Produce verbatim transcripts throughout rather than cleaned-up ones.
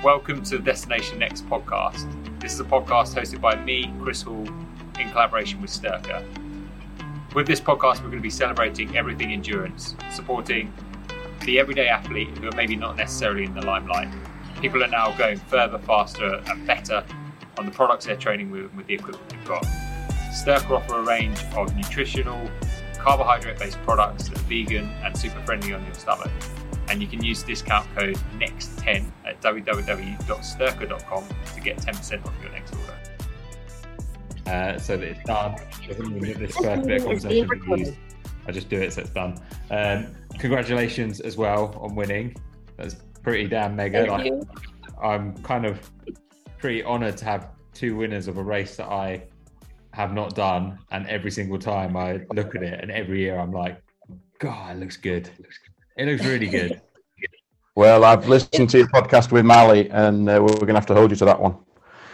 Welcome to the Destination Next podcast. This is a podcast hosted by me, Chris Hall, in collaboration with Sturka. With this podcast, we're going to be celebrating everything endurance, supporting the everyday athlete who are maybe not necessarily in the limelight. People are now going further, faster and better on the products they're training with, with the equipment they've got. Sturka offer a range of nutritional, carbohydrate-based products that are vegan and super friendly on your stomach. And you can use discount code next ten at w w w dot sturka dot com to get ten percent off your next order. Uh, so that it's done. This first bit of conversation we used, I just do it so it's done. Um, congratulations as well on winning. That's pretty damn mega. Like, I'm kind of pretty honoured to have two winners of a race that I have not done, and every single time I look at it, and every year I'm like, God, it looks good. It looks really good. Well, I've listened to your podcast with Mally, and uh, we're going to have to hold you to that one.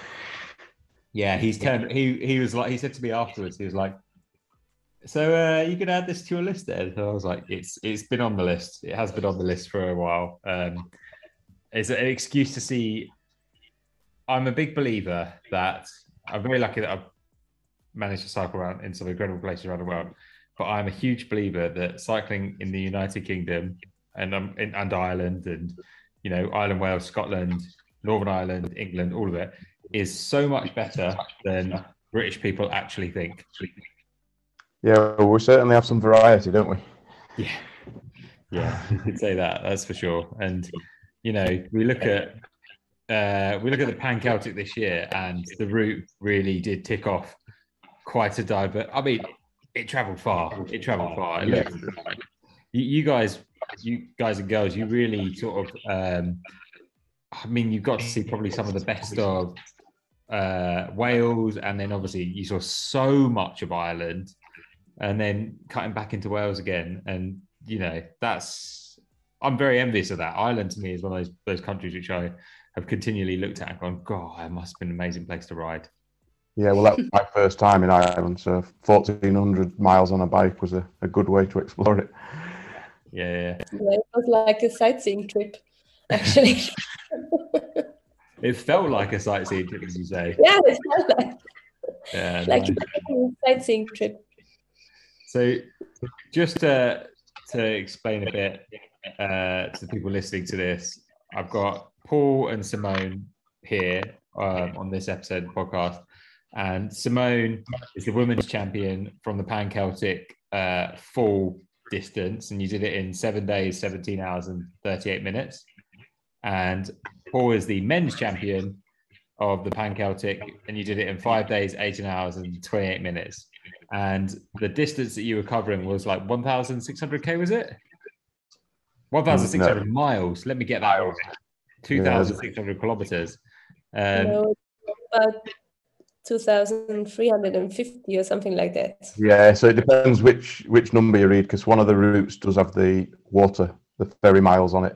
Yeah, he's turned. He he was like, he said to me afterwards, he was like, "So uh, you can add this to your list, then?" So I was like, "It's it's been on the list. It has been on the list for a while. Um, it's an excuse to see." I'm a big believer that I'm very lucky that I've managed to cycle around in some incredible places around the world. But I'm a huge believer that cycling in the United Kingdom and um, in, and Ireland and, you know, Ireland, Wales, Scotland, Northern Ireland, England, all of it is so much better than British people actually think. Yeah, well, we certainly have some variety, don't we? Yeah, yeah, you could say that. That's for sure. And you know, we look at uh, we look at the Pan Celtic this year, and the route really did tick off quite a diver. I mean. It travelled far. It travelled far. It looked, you, you guys, you guys and girls, you really sort of. Um, I mean, you got to see probably some of the best of uh, Wales, and then obviously you saw so much of Ireland, and then cutting back into Wales again. And you know, that's. I'm very envious of that. Ireland to me is one of those those countries which I have continually looked at and gone, God, it must have been an amazing place to ride. Yeah, well, that was my first time in Ireland, so fourteen hundred miles on a bike was a, a good way to explore it. Yeah, yeah. Yeah, it was like a sightseeing trip, actually. It felt like a sightseeing trip, as you say. Yeah, it felt like, yeah, like nice. a sightseeing trip. So, just to, to explain a bit uh, to the people listening to this, I've got Paul and Simone here um, on this episode of the podcast. And Simone is the women's champion from the Pan Celtic uh, full distance, and you did it in seven days, seventeen hours, and thirty-eight minutes. And Paul is the men's champion of the Pan Celtic, and you did it in five days, eighteen hours, and twenty-eight minutes. And the distance that you were covering was like one thousand six hundred K, was it? one thousand six hundred no. miles. Let me get that right. two thousand six hundred yeah. kilometers. Um, no, about two thousand three hundred fifty or something like that. Yeah, so it depends which which number you read, because one of the routes does have the water, the ferry miles on it.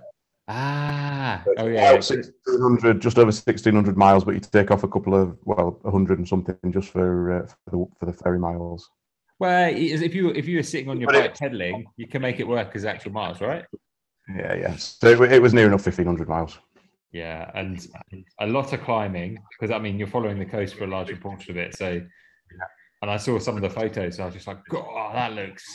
Ah, so oh yeah. sixteen hundred, just over sixteen hundred miles, but you take off a couple of, well, one hundred and something just for uh, for, the, for the ferry miles. Well, if you if you were sitting on your but bike it, pedaling, you can make it work as actual miles, right? Yeah, yeah. So it, it was near enough fifteen hundred miles. Yeah, and a lot of climbing, because I mean you're following the coast for a large portion of it. So, and I saw some of the photos, so I was just like, God, that looks,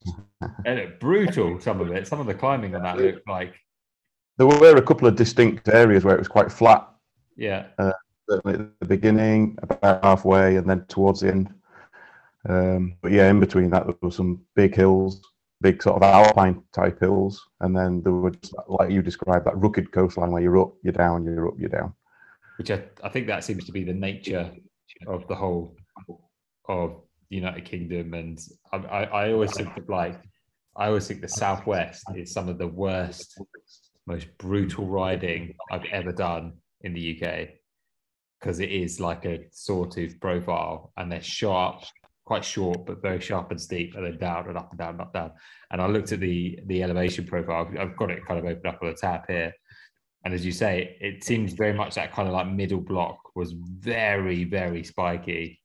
it looked brutal. Some of it, some of the climbing on that looked like. There were a couple of distinct areas where it was quite flat. Yeah. Uh, certainly at the beginning, about halfway, and then towards the end. Um, but yeah, in between that, there were some big hills. Big sort of alpine type hills, and then there were just, like you described, that rugged coastline where you're up, you're down, you're up, you're down. Which I, I think that seems to be the nature of the whole of the United Kingdom, and I, I, I always think that like I always think the Southwest is some of the worst, most brutal riding I've ever done in the U K, because it is like a sawtooth profile, and they're sharp. Quite short, but very sharp and steep, and then down and up and down and up and down. And I looked at the the elevation profile. I've got it kind of opened up on the tab here. And as you say, it seems very much that kind of like middle block was very, very spiky.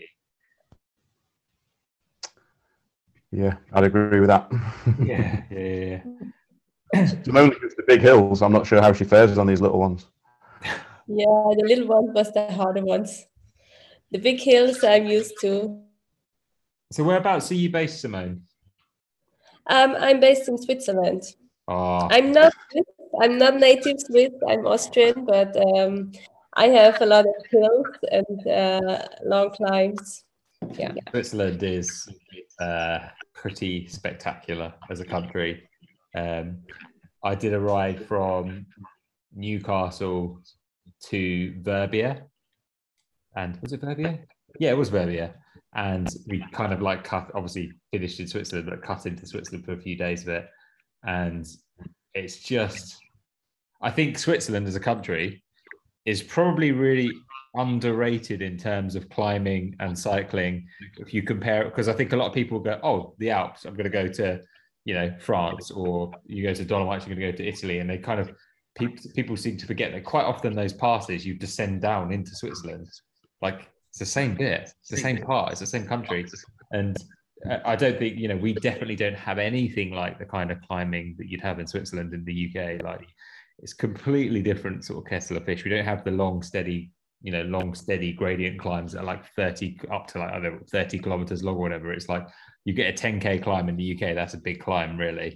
Yeah, I'd agree with that. yeah, yeah, yeah. Simone gets the big hills. I'm not sure how she fares on these little ones. Yeah, the little ones was the harder ones. The big hills I'm used to. So whereabouts are you based, Simone? Um, I'm based in Switzerland. Oh, I'm not Swiss. I'm not native Swiss. I'm Austrian, but um, I have a lot of hills and uh, long climbs. Yeah. Switzerland is uh, pretty spectacular as a country. Um, I did a ride from Newcastle to Verbier, and was it Verbier? Yeah, it was Verbier. And we kind of like cut, obviously finished in Switzerland, but cut into Switzerland for a few days of it. And it's just, I think Switzerland as a country is probably really underrated in terms of climbing and cycling. If you compare it, because I think a lot of people go, oh, the Alps, I'm going to go to, you know, France, or you go to Dolomites, you're going to go to Italy. And they kind of, people, people seem to forget that quite often those passes, you descend down into Switzerland. Like, it's the same bit, it's the same part, it's the same country. And I don't think, you know, we definitely don't have anything like the kind of climbing that you'd have in Switzerland in the U K. Like, it's completely different sort of kettle of fish. We don't have the long, steady, you know, long, steady gradient climbs that are like thirty up to like, I don't know, thirty kilometers long or whatever. It's like you get a ten K climb in the U K, that's a big climb, really.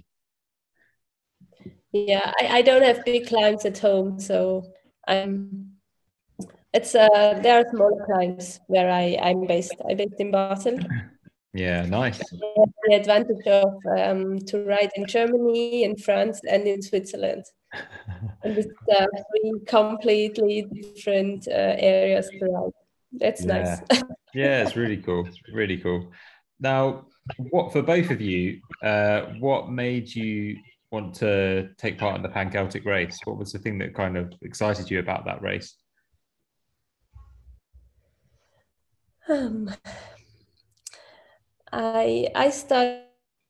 Yeah, I, I don't have big climbs at home, so I'm It's uh, there are smaller climbs where I I'm based. I'm based in Basel. Yeah, nice. The advantage of um, to ride in Germany, in France, and in Switzerland, and it's uh, three completely different uh, areas to ride. That's yeah. nice. Yeah, it's really cool. Really cool. Now, what for both of you? Uh, what made you want to take part in the Pan Celtic race? What was the thing that kind of excited you about that race? Um, I I started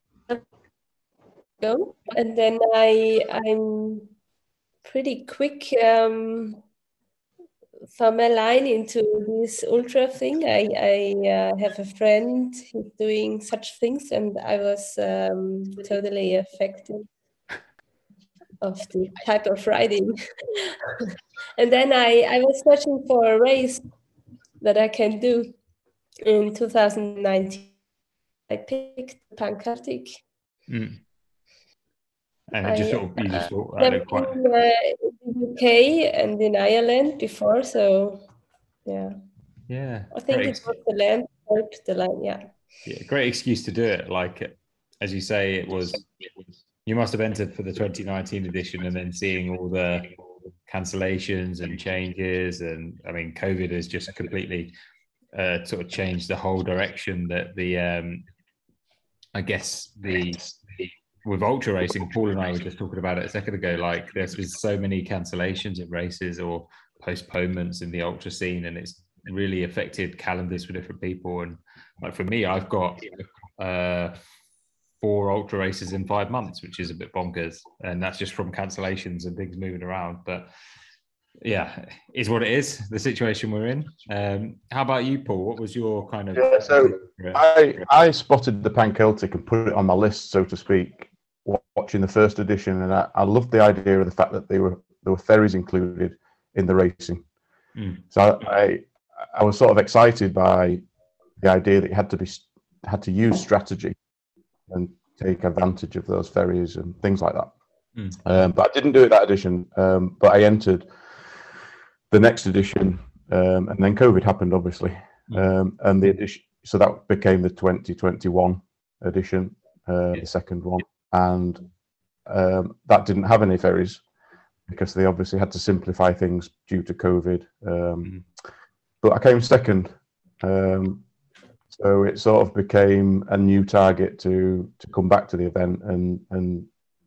go and then I I'm pretty quick um, from a line into this ultra thing. I I uh, have a friend who's doing such things, and I was um, totally affected of the type of riding. And then I I was searching for a race that I can do. In two thousand nineteen, I picked Pan Celtic. Mm. And I just sort of, you just thought, I've quite... been uh, in the U K and in Ireland before, so yeah. Yeah. I think it was the landscape, the land, yeah. Yeah, great excuse to do it. Like, as you say, it was, you must have entered for the twenty nineteen edition and then seeing all the cancellations and changes. And I mean, COVID has just completely uh, sort of changed the whole direction that the, um, I guess the, with ultra racing, Paul and I were just talking about it a second ago, like there's been so many cancellations of races or postponements in the ultra scene, and it's really affected calendars for different people. And like for me, I've got uh, four ultra races in five months, which is a bit bonkers. And that's just from cancellations and things moving around. But yeah, is what it is, the situation we're in. Um, how about you, Paul? What was your kind of... Yeah, so I, I spotted the Pan Celtic and put it on my list, so to speak, watching the first edition. And I, I loved the idea of the fact that they were there were ferries included in the racing. Mm. So I I was sort of excited by the idea that you had to be had to use strategy and take advantage of those ferries and things like that. Mm. Um, but I didn't do it that edition. Um, but I entered the next edition, um, and then COVID happened, obviously, mm. um, and the edition. So that became the twenty twenty-one edition, uh, yeah. the second one, and um, that didn't have any ferries because they obviously had to simplify things due to COVID. Um, mm. But I came second, um, so it sort of became a new target to to come back to the event, and and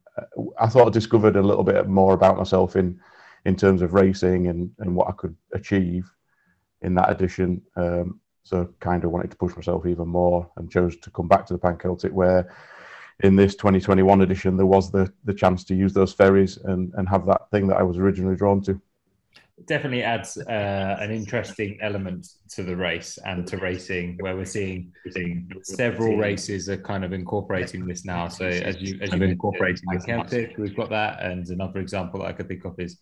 I thought I discovered a little bit more about myself in in terms of racing and and what I could achieve in that edition. Um, so kind of wanted to push myself even more, and chose to come back to the Pan Celtic, where in this twenty twenty-one edition there was the the chance to use those ferries and and have that thing that I was originally drawn to. Definitely adds uh, an interesting element to the race and to racing, where we're seeing, seeing several races are kind of incorporating this now. So as you as you incorporating Pan Celtic, we've got that, and another example that I could think of is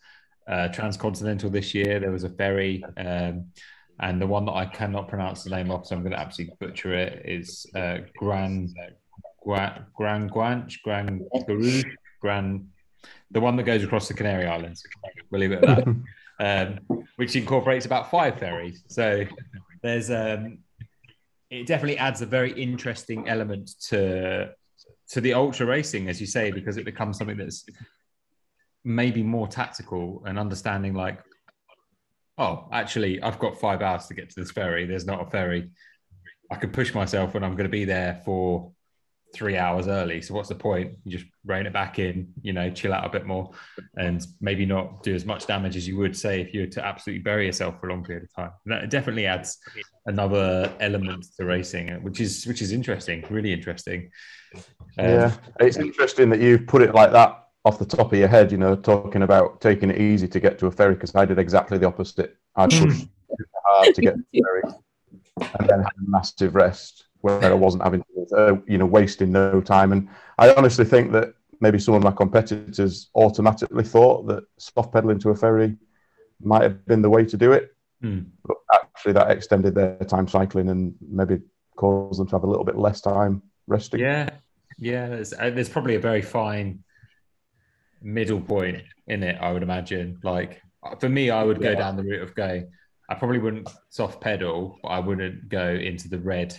uh, transcontinental this year. There was a ferry, um, and the one that I cannot pronounce the name of, so I'm going to absolutely butcher it, is uh, Gran Gran Gran Guanche, Gran Guru, Gran, the one that goes across the Canary Islands. We'll leave it at that. um, which incorporates about five ferries. So there's um, it definitely adds a very interesting element to to the ultra racing, as you say, because it becomes something that's maybe more tactical and understanding like, oh, actually, I've got five hours to get to this ferry. There's not a ferry. I can push myself and I'm going to be there for three hours early. So what's the point? You just rein it back in, you know, chill out a bit more and maybe not do as much damage as you would say if you were to absolutely bury yourself for a long period of time. And that definitely adds another element to racing, which is which is interesting, really interesting. Um, yeah, it's interesting that you've put it like that off the top of your head, you know, talking about taking it easy to get to a ferry, because I did exactly the opposite. I pushed hard to get to the ferry and then had a massive rest where I wasn't having to, uh, you know, wasting no time. And I honestly think that maybe some of my competitors automatically thought that soft pedaling to a ferry might have been the way to do it. Mm. But actually that extended their time cycling and maybe caused them to have a little bit less time resting. Yeah, yeah. There's, uh, there's probably a very fine middle point in it, I would imagine. Like for me, I would go Yeah. down the route of going, I probably wouldn't soft pedal, but I wouldn't go into the red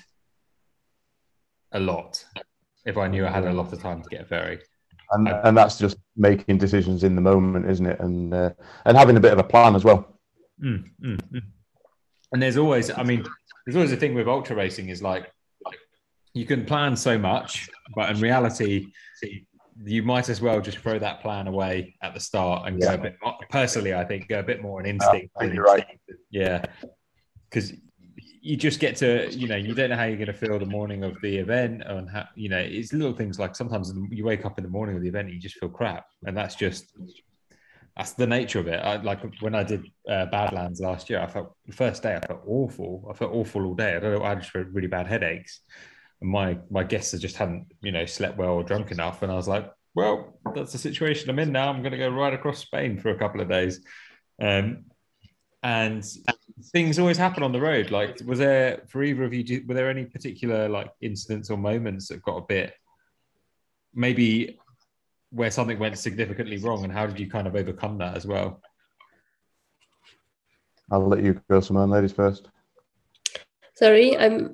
a lot if I knew I had a lot of time to get a ferry. And I, and that's just making decisions in the moment, isn't it? And uh, and having a bit of a plan as well. mm, mm, mm. And there's always, I mean, there's always a thing with ultra racing is like, you can plan so much, but in reality, you might as well just throw that plan away at the start and Yeah. go a bit more, personally, I think, go a bit more on instinct. I think you're right. Yeah. Because you just get to, you know, you don't know how you're going to feel the morning of the event, and how, you know, it's little things like sometimes you wake up in the morning of the event and you just feel crap, and that's just that's the nature of it. I, like when I did uh, Badlands last year, I felt the first day I felt awful. I felt awful all day. I don't know. I just had really bad headaches, and my my guests just hadn't, you know, slept well or drunk enough, and I was like, well, that's the situation I'm in now. I'm going to go right across Spain for a couple of days. Um, and things always happen on the road. Like, was there, for either of you, were there any particular like incidents or moments that got a bit, maybe where something went significantly wrong, and how did you kind of overcome that as well? I'll let you go, Simone, ladies first. Sorry, I'm.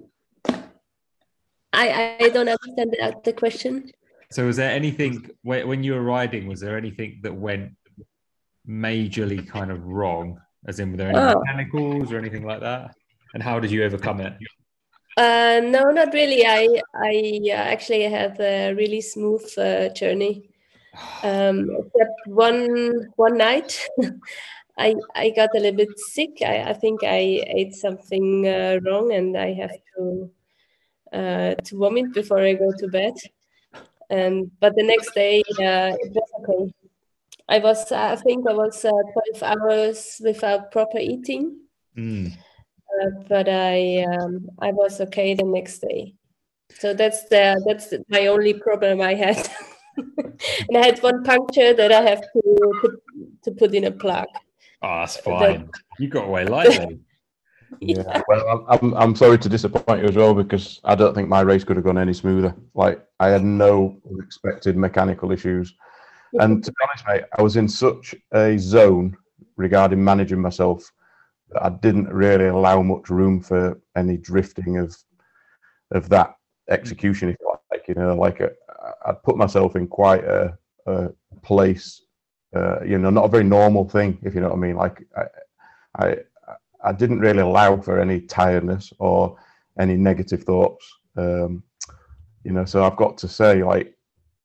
I I don't understand the, the question. So was there anything, when you were riding, was there anything that went majorly kind of wrong? As in, were there any Oh. mechanicals or anything like that? And how did you overcome it? Uh, no, not really. I I uh, actually had a really smooth uh, journey. Um, except one one night, I I got a little bit sick. I, I think I ate something uh, wrong, and I have to uh, to vomit before I go to bed. And but the next day uh, it was okay. I was I think I was uh, twelve hours without proper eating. Mm. Uh, but I um, I was okay the next day. So that's the that's the, my only problem I had. And I had one puncture that I have to to, to put in a plug. Oh, that's fine. You got away lightly. Yeah. Well, I'm I'm sorry to disappoint you as well, because I don't think my race could have gone any smoother. Like, I had no unexpected mechanical issues, and to be honest, mate, I was in such a zone regarding managing myself that I didn't really allow much room for any drifting of of that execution, if you like. You know, like a, I'd put myself in quite a, a place, uh, you know, not a very normal thing, if you know what I mean. Like, I, I, I didn't really allow for any tiredness or any negative thoughts, um, you know. So I've got to say, like,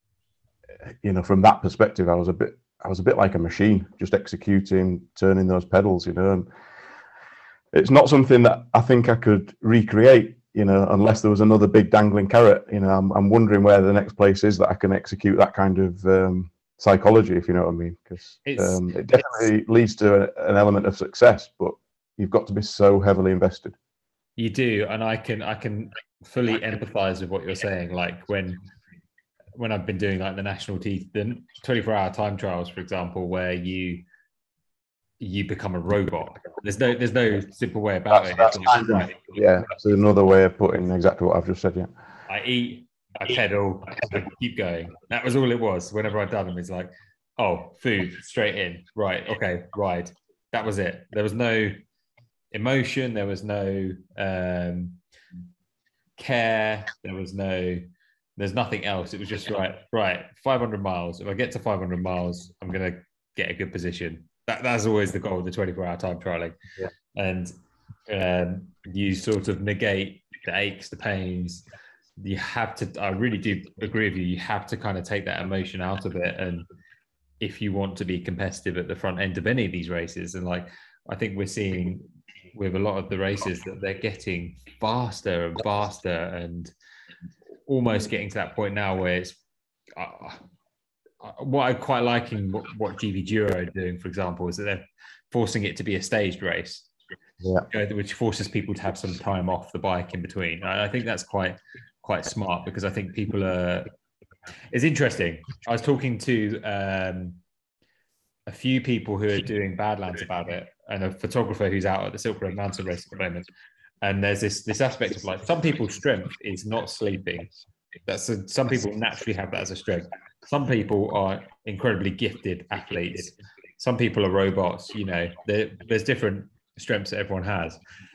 you know, from that perspective, I was a bit, I was a bit like a machine, just executing, turning those pedals, you know. And it's not something that I think I could recreate, you know, unless there was another big dangling carrot. You know, I'm, I'm wondering where the next place is that I can execute that kind of um, psychology, if you know what I mean, because um, it definitely leads to a, an element of success, but you've got to be so heavily invested. You do, and I can I can fully empathise with what you're saying. Like when when I've been doing like the national T, the twenty-four hour time trials, for example, where you you become a robot. There's no there's no simple way about That's, it. that's It's kind like, of, yeah, it's another way of putting exactly what I've just said, yeah. I eat, I pedal, I keep going. That was all it was. Whenever I'd done them, it's like, oh, food, straight in. Right, okay, ride. That was it. There was no emotion. There was no um, care. There was no, there's nothing else. It was just right, right, five hundred miles. If I get to five hundred miles, I'm going to get a good position. That, that's always the goal of the twenty-four hour time trialing. Yeah. And um, you sort of negate the aches, the pains. You have to, I really do agree with you. You have to kind of take that emotion out of it. And if you want to be competitive at the front end of any of these races, and like, I think we're seeing with a lot of the races that they're getting faster and faster and almost getting to that point now where it's, uh, what I'm quite liking what, what G V Duro are doing, for example, is that they're forcing it to be a staged race, yeah, which forces people to have some time off the bike in between. I think that's quite quite smart, because I think people are. It's interesting. I was talking to um, a few people who are doing Badlands about it, and a photographer who's out at the Silk Road Mountain Race at the moment. And there's this this aspect of like, some people's strength is not sleeping. That's a, some people naturally have that as a strength. Some people are incredibly gifted athletes. Some people are robots. You know, there, there's different strengths that everyone has.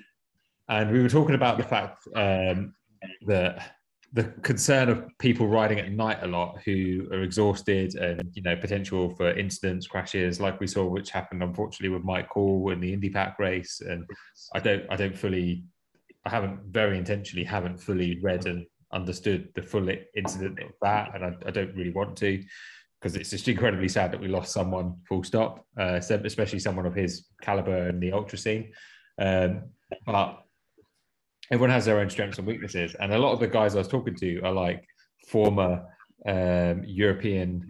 And we were talking about the fact um, that the concern of people riding at night a lot who are exhausted, and, you know, potential for incidents, crashes, like we saw, which happened unfortunately with Mike Call in the Indy Pac race. And I don't, I don't fully, I haven't very intentionally haven't fully read and understood the full incident of that, and I, I don't really want to, because it's just incredibly sad that we lost someone, full stop, uh, especially someone of his caliber in the ultra scene. Um, but everyone has their own strengths and weaknesses, and a lot of the guys I was talking to are like former um, European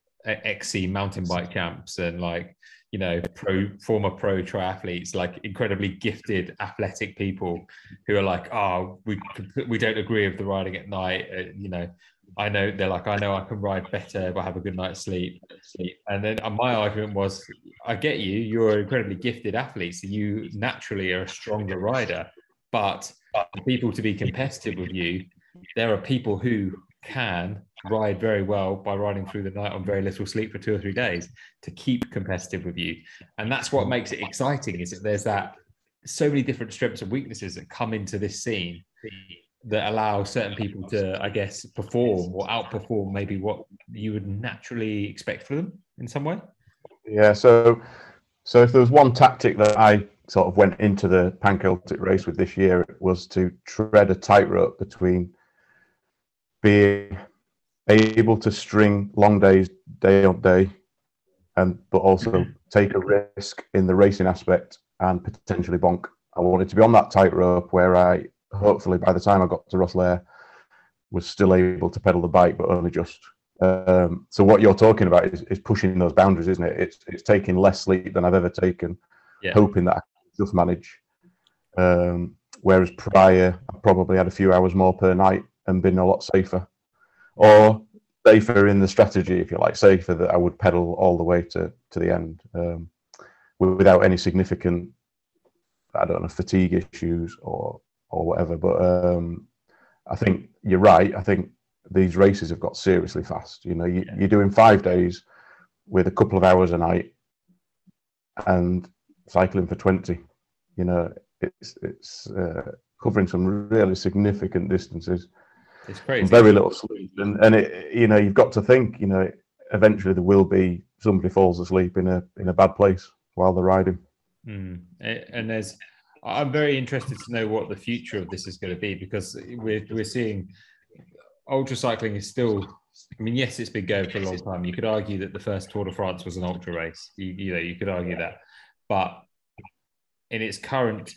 X C mountain bike champs, and like, you know, pro former pro triathletes, like incredibly gifted athletic people who are like, oh, we we don't agree with the riding at night. Uh, you know, I know they're like, I know I can ride better if I have a good night's sleep. And then my argument was, I get you, you're an incredibly gifted athlete, so you naturally are a stronger rider. But for people to be competitive with you, there are people who can ride very well by riding through the night on very little sleep for two or three days to keep competitive with you. And that's what makes it exciting, is that there's that so many different strengths and weaknesses that come into this scene that allow certain people to, I guess, perform or outperform maybe what you would naturally expect for them in some way. Yeah, so so if there was one tactic that I sort of went into the Pan-Celtic race with this year, it was to tread a tightrope between being able to string long days day on day, and but also take a risk in the racing aspect and potentially bonk. I wanted to be on that tightrope where I, hopefully by the time I got to Rosslare, was still able to pedal the bike, but only just. Um, so what you're talking about is, is pushing those boundaries, isn't it? It's it's taking less sleep than I've ever taken, yeah. hoping that I can just manage. Um, whereas prior, I probably had a few hours more per night and been a lot safer. Or safer in the strategy, if you like, safer that I would pedal all the way to, to the end um, without any significant, I don't know, fatigue issues or or whatever. But um, I think you're right. I think these races have got seriously fast. You know, you, you're doing five days with a couple of hours a night and cycling for twenty. You know, it's it's uh, covering some really significant distances. It's crazy. Very little sleep, and and it, you know, you've got to think, you know, eventually there will be somebody falls asleep in a in a bad place while they're riding. Mm. And there's, I'm very interested to know what the future of this is going to be, because we're we're seeing ultra cycling is still. I mean, yes, it's been going for a long time. You could argue that the first Tour de France was an ultra race. You, you know, you could argue that, but in its current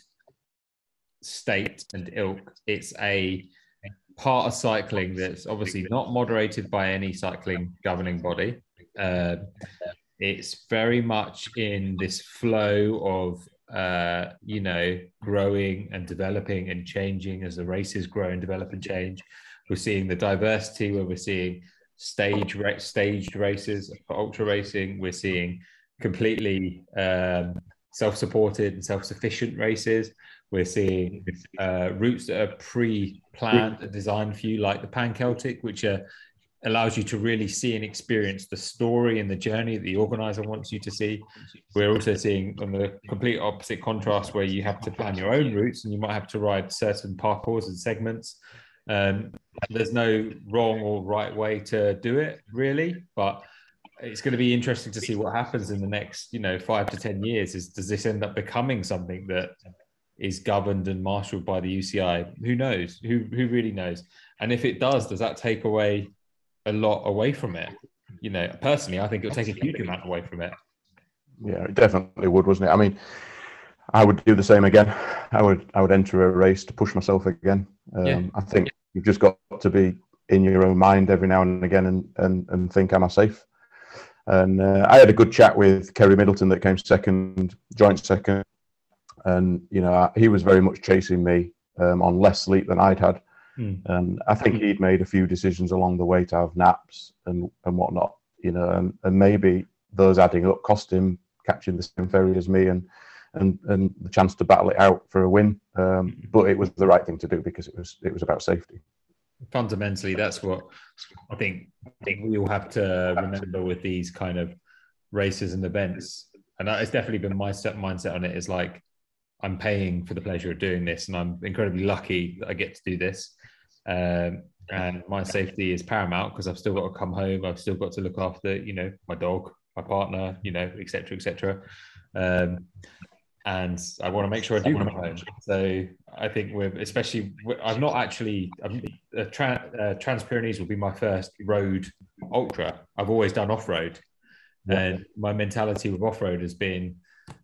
state and ilk, it's a part of cycling that's obviously not moderated by any cycling governing body. Uh, it's very much in this flow of, uh, you know, growing and developing and changing as the races grow and develop and change. We're seeing the diversity where we're seeing stage staged races for ultra racing. We're seeing completely um, self-supported and self-sufficient races. We're seeing uh, routes that are pre-planned and designed for you, like the Pan Celtic, which are, allows you to really see and experience the story and the journey that the organizer wants you to see. We're also seeing on the complete opposite contrast where you have to plan your own routes and you might have to ride certain parcours and segments. Um, there's no wrong or right way to do it, really, but it's going to be interesting to see what happens in the next, you know, five to ten years. Is does this end up becoming something that is governed and marshaled by the U C I? Who knows? Who who really knows? And if it does, does that take away a lot away from it? You know, personally, I think it'll take a huge amount away from it. Yeah, it definitely would, wasn't it? I mean, I would do the same again. I would I would enter a race to push myself again. Um, yeah. I think you've just got to be in your own mind every now and again and and, and think, am I safe? And uh, I had a good chat with Kerry Middleton that came second, joint second. And, you know, he was very much chasing me um, on less sleep than I'd had. Mm. And I think he'd made a few decisions along the way to have naps and, and whatnot, you know, and, and maybe those adding up cost him catching the same ferry as me and, and, and the chance to battle it out for a win. Um, but it was the right thing to do because it was, it was about safety. Fundamentally, that's what I think, I think we all have to remember with these kind of races and events. And it's definitely been my set mindset on it, is like, I'm paying for the pleasure of doing this, and I'm incredibly lucky that I get to do this. Um, and my safety is paramount because I've still got to come home. I've still got to look after, you know, my dog, my partner, you know, et cetera, et cetera. Um, and I want to make sure I do come home. So I think we're, especially, I've not actually, I'm, uh, Trans, uh, Trans-Pyrenees will be my first road ultra. I've always done off-road. Yeah. And my mentality with off-road has been,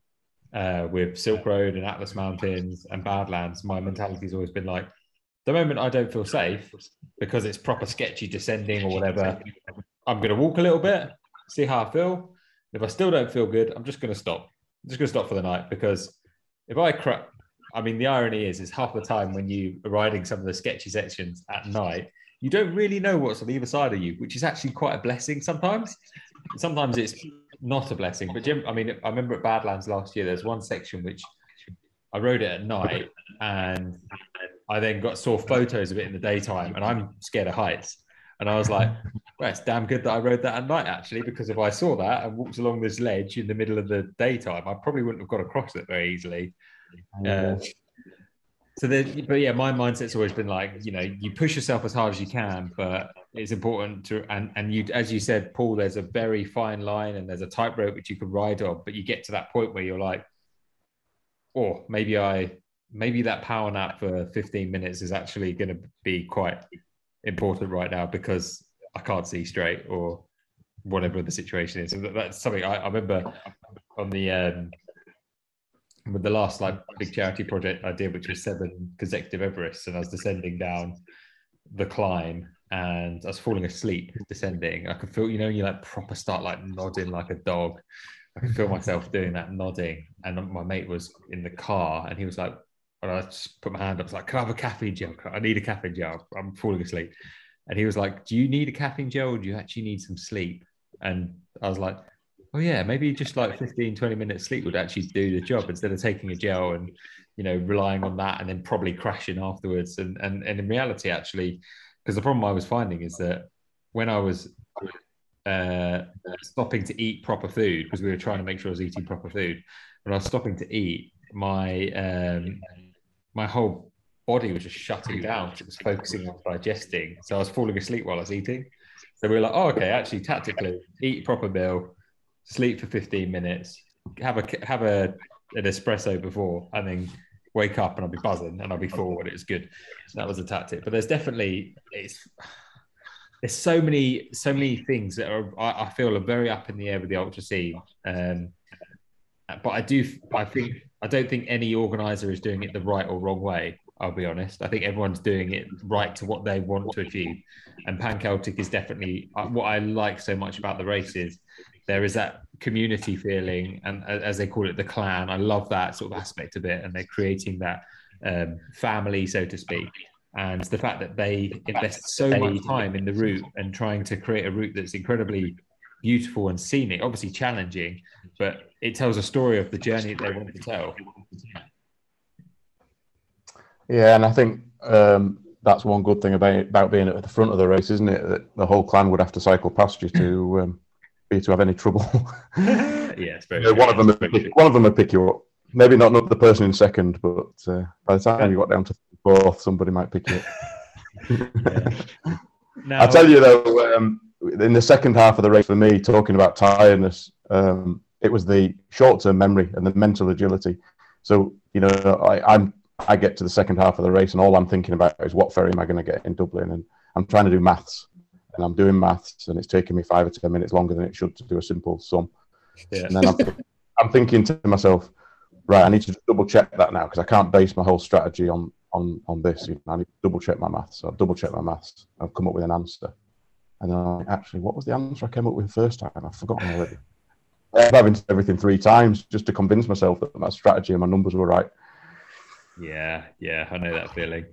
uh, with Silk Road and Atlas Mountains and Badlands, my mentality has always been like, the moment I don't feel safe, because it's proper sketchy descending or whatever, I'm going to walk a little bit, see how I feel. If I still don't feel good, I'm just going to stop. I'm just going to stop for the night, because if I crack, I mean, the irony is, is half the time when you are riding some of the sketchy sections at night, you don't really know what's on either side of you, which is actually quite a blessing sometimes. Sometimes it's not a blessing. But Jim, I mean, I remember at Badlands last year, there's one section which I rode it at night, and I then got saw photos of it in the daytime, and I'm scared of heights. And I was like, well, it's damn good that I rode that at night, actually, because if I saw that and walked along this ledge in the middle of the daytime, I probably wouldn't have got across it very easily. Uh, so, then, but yeah, my mindset's always been like, you know, you push yourself as hard as you can, but it's important to, and, and you, as you said, Paul, there's a very fine line and there's a tightrope which you can ride on, but you get to that point where you're like, oh, maybe I, maybe that power nap for fifteen minutes is actually going to be quite important right now because I can't see straight or whatever the situation is. So that's something I, I remember on the um, with the last like big charity project I did, which was seven consecutive Everests, and I was descending down the climb and I was falling asleep descending. I could feel, you know, you like proper start like nodding like a dog. I could feel myself doing that nodding, and my mate was in the car and he was like, and I just put my hand up, I was like, can I have a caffeine gel? I need a caffeine gel. I'm falling asleep. And he was like, do you need a caffeine gel or do you actually need some sleep? And I was like, oh yeah, maybe just like fifteen, twenty minutes sleep would actually do the job instead of taking a gel and, you know, relying on that and then probably crashing afterwards. And, and, and in reality, actually, because the problem I was finding is that when I was uh, stopping to eat proper food, because we were trying to make sure I was eating proper food, when I was stopping to eat, my um, my whole body was just shutting down because it was focusing on digesting. So I was falling asleep while I was eating. So we were like, oh, okay, actually, tactically, eat a proper meal, sleep for fifteen minutes, have a have a an espresso before, and then wake up and I'll be buzzing and I'll be full and it's good. That was a tactic. But there's definitely it's there's so many so many things that are I, I feel are very up in the air with the ultra scene. Um, but I do I think I don't think any organizer is doing it the right or wrong way. I'll be honest. I think everyone's doing it right to what they want to achieve. And Pan Celtic is definitely what I like so much about the races. There is that community feeling, and as they call it, the clan. I love that sort of aspect of it. And they're creating that um, family, so to speak. And the fact that they invest so much time in the route and trying to create a route that's incredibly beautiful and scenic, obviously challenging, but it tells a story of the journey that they want to tell. Yeah, and I think um, that's one good thing about about being at the front of the race, isn't it? That the whole clan would have to cycle past you to um, for you to have any trouble. Yeah, it's very you know, one of them, would pick, one of them would pick you up. Maybe not, not the person in second, but uh, by the time you got down to fourth, somebody might pick you up. Yeah. Now, I'll tell you though, um, in the second half of the race for me, talking about tiredness, um, it was the short-term memory and the mental agility. So, you know, I, I'm I get to the second half of the race, and all I'm thinking about is what ferry am I going to get in Dublin, and I'm trying to do maths, and I'm doing maths, and it's taking me five or ten minutes longer than it should to do a simple sum. Yeah. And then I'm, I'm thinking to myself, right, I need to double check that now because I can't base my whole strategy on on on this. You know, I need to double check my maths. So I've double checked my maths. I've come up with an answer, and then I'm like, actually, what was the answer I came up with the first time? I've forgotten already. I'm having to do everything three times just to convince myself that my strategy and my numbers were right. Yeah, yeah, I know that feeling.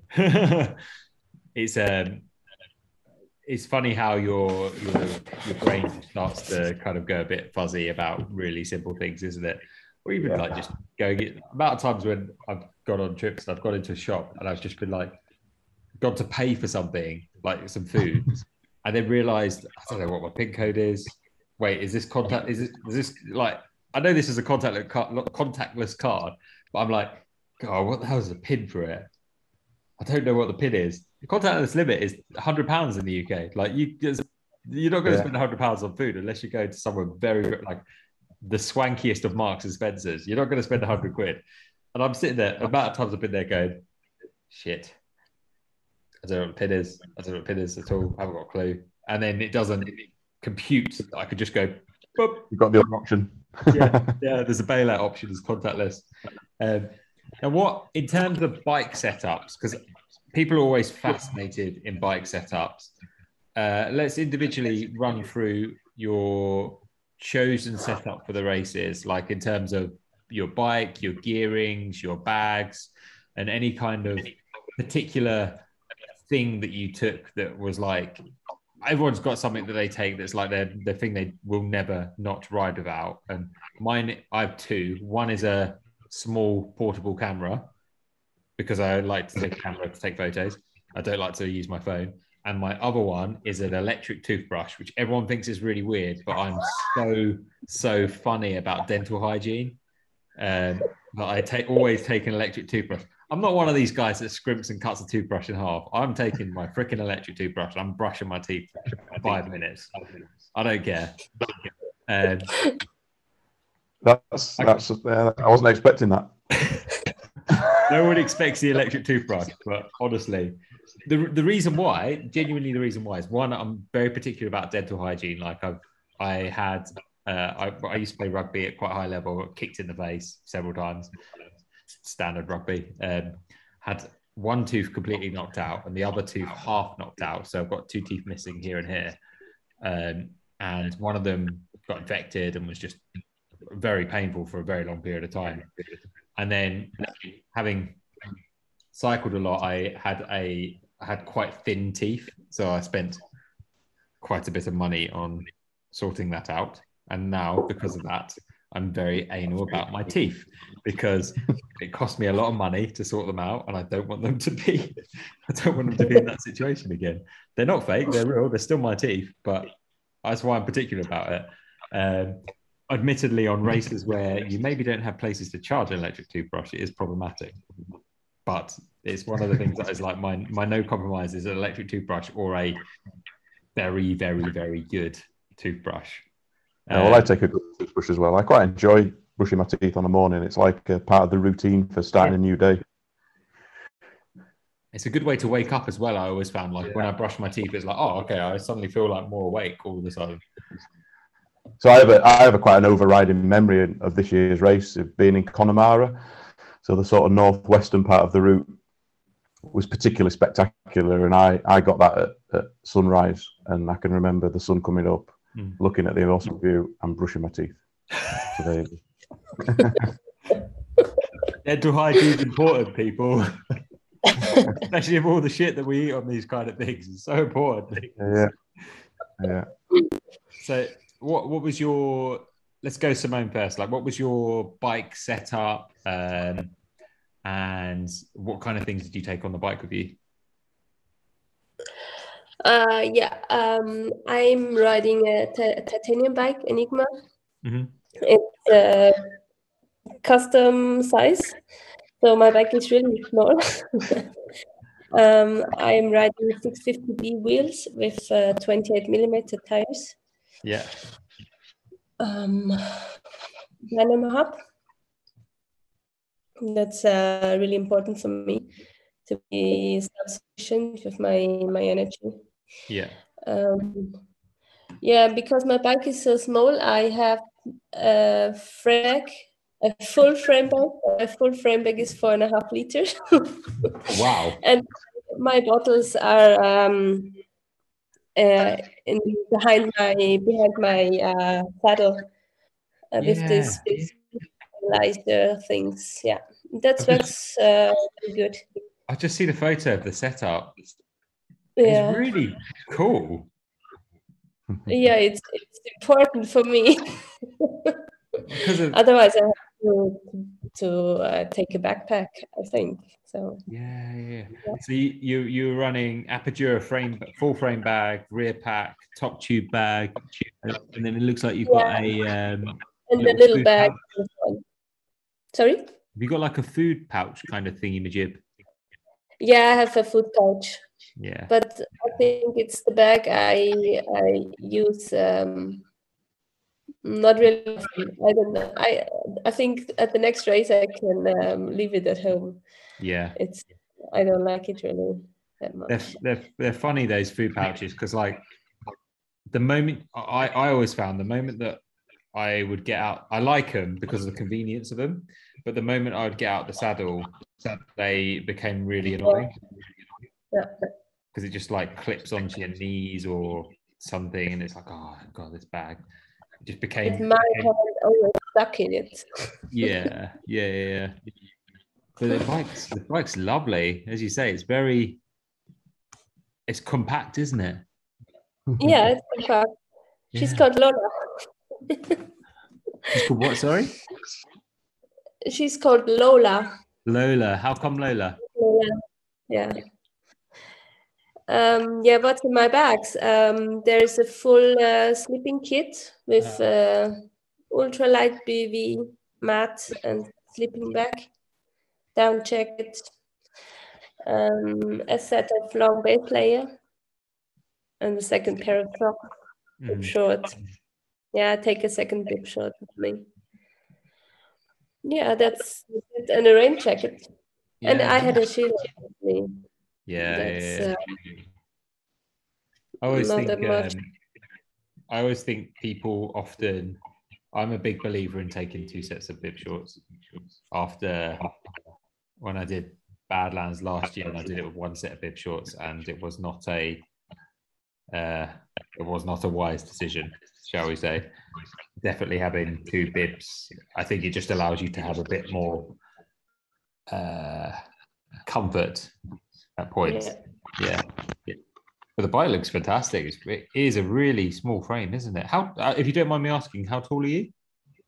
It's um, it's funny how your your your brain starts to kind of go a bit fuzzy about really simple things, isn't it? Or even Yeah. like just going in. Amount of times when I've gone on trips, and I've gone into a shop and I've just been like, gone to pay for something, like some food, and then realised I don't know what my PIN code is. Wait, is this contact? Is it? Is this like? I know this is a contactless card, contactless card, but I'm like, God, what the hell is the PIN for it? I don't know what the PIN is. The contactless limit is one hundred pounds in the U K. Like you just, you're not going to Yeah. spend one hundred pounds on food unless you go to somewhere very like the swankiest of Marks and Spencers. You're not going to spend one hundred quid. And I'm sitting there. The amount of times I've been there going, shit. I don't know what the PIN is. I don't know what the PIN is at all. I haven't got a clue. And then it doesn't compute. I could just go, boop. You've got the other option. Yeah, yeah. There's a bailout option. It's contactless. Um, and what in terms of bike setups, because people are always fascinated in bike setups. Uh, let's individually run through your chosen setup for the races, like in terms of your bike, your gearings, your bags, and any kind of particular thing that you took that was like, everyone's got something that they take that's like their, their thing they will never not ride without. And mine, I have two. One is a small portable camera because I like to take a camera to take photos. I don't like to use my phone. And my other one is an electric toothbrush, which everyone thinks is really weird, but I'm so, so funny about dental hygiene. Um, that I take always take an electric toothbrush. I'm not one of these guys that scrimps and cuts a toothbrush in half. I'm taking my freaking electric toothbrush. I'm brushing my teeth for five minutes. I don't care. Um, That's that's. Uh, I wasn't expecting that. no one expects the electric toothbrush, but honestly, the the reason why, genuinely, the reason why is one, I'm very particular about dental hygiene. Like I've, I had, uh, I, I used to play rugby at quite high level, got kicked in the face several times. Standard rugby. Um, had one tooth completely knocked out and the other tooth half knocked out. So I've got two teeth missing here and here. Um, and one of them got infected and was just very painful for a very long period of time. And then having cycled a lot, I had a I had quite thin teeth. So I spent quite a bit of money on sorting that out. And now, because of that, I'm very anal about my teeth because it cost me a lot of money to sort them out, and I don't want them to be. I don't want them to be in that situation again. They're not fake; they're real. They're still my teeth, but that's why I'm particular about it. Um, admittedly, on races where you maybe don't have places to charge an electric toothbrush, it is problematic. But it's one of the things that is like my my no compromise is an electric toothbrush or a very, very, very good toothbrush. Yeah, well, I take a good toothbrush as well. I quite enjoy brushing my teeth on the morning. It's like a part of the routine for starting a new day. It's a good way to wake up as well. I always found like yeah. when I brush my teeth, it's like, oh, okay, I suddenly feel like more awake all of a sudden. So I have a, I have a quite an overriding memory of this year's race of being in Connemara. So the sort of northwestern part of the route was particularly spectacular, and I, I got that at, at sunrise, and I can remember the sun coming up, mm. looking at the awesome view and brushing my teeth. So there you go. Dental hygiene is important, people. Especially with all the shit that we eat on these kind of things. It's so important. Yeah. Yeah. So what what was your? Let's go Simone first. Like, what was your bike setup, um, and what kind of things did you take on the bike with you? Uh, yeah, um, I'm riding a, t- a titanium bike, Enigma. Mm-hmm. It's a custom size, so my bike is really small. um, I'm riding six fifty B wheels with uh, twenty-eight millimeter tires. Yeah. Um, Dynamo Hub. That's uh, really important for me to be self-sufficient with my my energy. Yeah. Um, yeah, because my bike is so small, I have a frame bag, a full frame bag. A full frame bag is four and a half liters. Wow. And my bottles are um, uh, in behind my behind my uh, saddle uh, with Yeah. this stabilizer things. Yeah, that works uh, very good. I just see the photo of the setup. Yeah. It's really cool. Yeah, it's it's important for me. Because of Otherwise, I have to to uh, take a backpack, I think. So yeah, yeah. So you you you're running Apogura frame, full frame bag, rear pack, top tube bag, and then it looks like you've got a um, and the little little food bag. pouch. Sorry? Have you got like a food pouch kind of thingy majib? Yeah, I have a food pouch, Yeah. but I think it's the bag I I use. Um, not really often. I don't know. I I think at the next race I can um, leave it at home. Yeah. It's I don't like it really that much. They're they're, they're funny, those food pouches, because like the moment I I always found the moment that I would get out, I like them because of the convenience of them, but the moment I would get out the saddle, they became really annoying. Yeah. Because it just like clips onto your knees or something, and it's like, oh god, this bag. It just became. It's my hand always stuck in it. Yeah, yeah, yeah, yeah. But the bike's the bike's lovely, as you say. It's very, it's compact, isn't it? Yeah, it's compact. She's Yeah. called Lola. She's called what? Sorry. She's called Lola. Lola. How come Lola? Lola. Yeah. Um, yeah, what's in my bags? Um, there's a full uh, sleeping kit with uh, ultralight B V mat and sleeping bag, down jacket, um, a set of long base layer, and a second pair of socks, bib Mm. shorts. Yeah, take a second bib short with me. Yeah, that's it, and a rain jacket. Yeah. And I had a shield with me. Yeah, That's yeah, uh, yeah. I always not think. that much. Um, I always think people often. I'm a big believer in taking two sets of bib shorts. After when I did Badlands last year, and I did it with one set of bib shorts, and it was not a. Uh, it was not a wise decision, shall we say. Definitely having two bibs, I think it just allows you to have a bit more uh, comfort at points. Yeah. Yeah. But the bike looks fantastic. It's, it is a really small frame, isn't it? How, uh, if you don't mind me asking, how tall are you?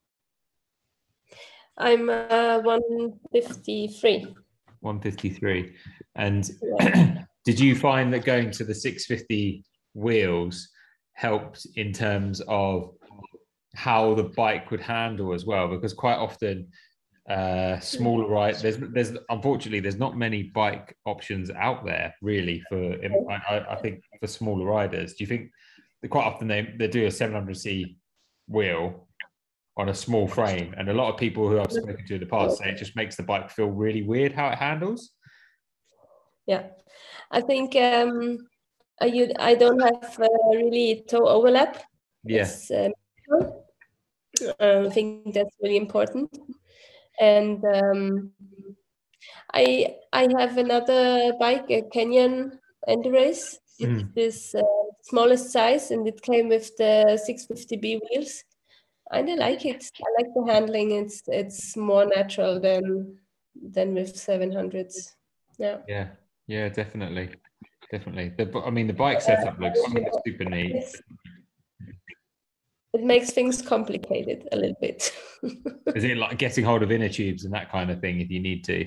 I'm uh, one fifty-three. one fifty-three. And Yeah. did you find that going to the six fifty wheels helped in terms of how the bike would handle as well? Because quite often uh smaller right there's there's unfortunately there's not many bike options out there really for I, I think for smaller riders. Do you think that quite often they, they do a seven hundred c wheel on a small frame, and a lot of people who I've spoken to in the past say it just makes the bike feel really weird how it handles? Yeah, I think um I, you, I don't have uh, really toe overlap. Yeah. It's, um, I think that's really important. And um, I I have another bike, a Canyon Endurace. It's Mm. this uh, smallest size, and it came with the six fifty B wheels. And I like it. I like the handling. It's it's more natural than than with seven hundreds. Yeah. Yeah. Yeah. Definitely. Definitely. The, I mean, the bike setup looks super neat. it makes things complicated a little bit. Is it like getting hold of inner tubes and that kind of thing if you need to?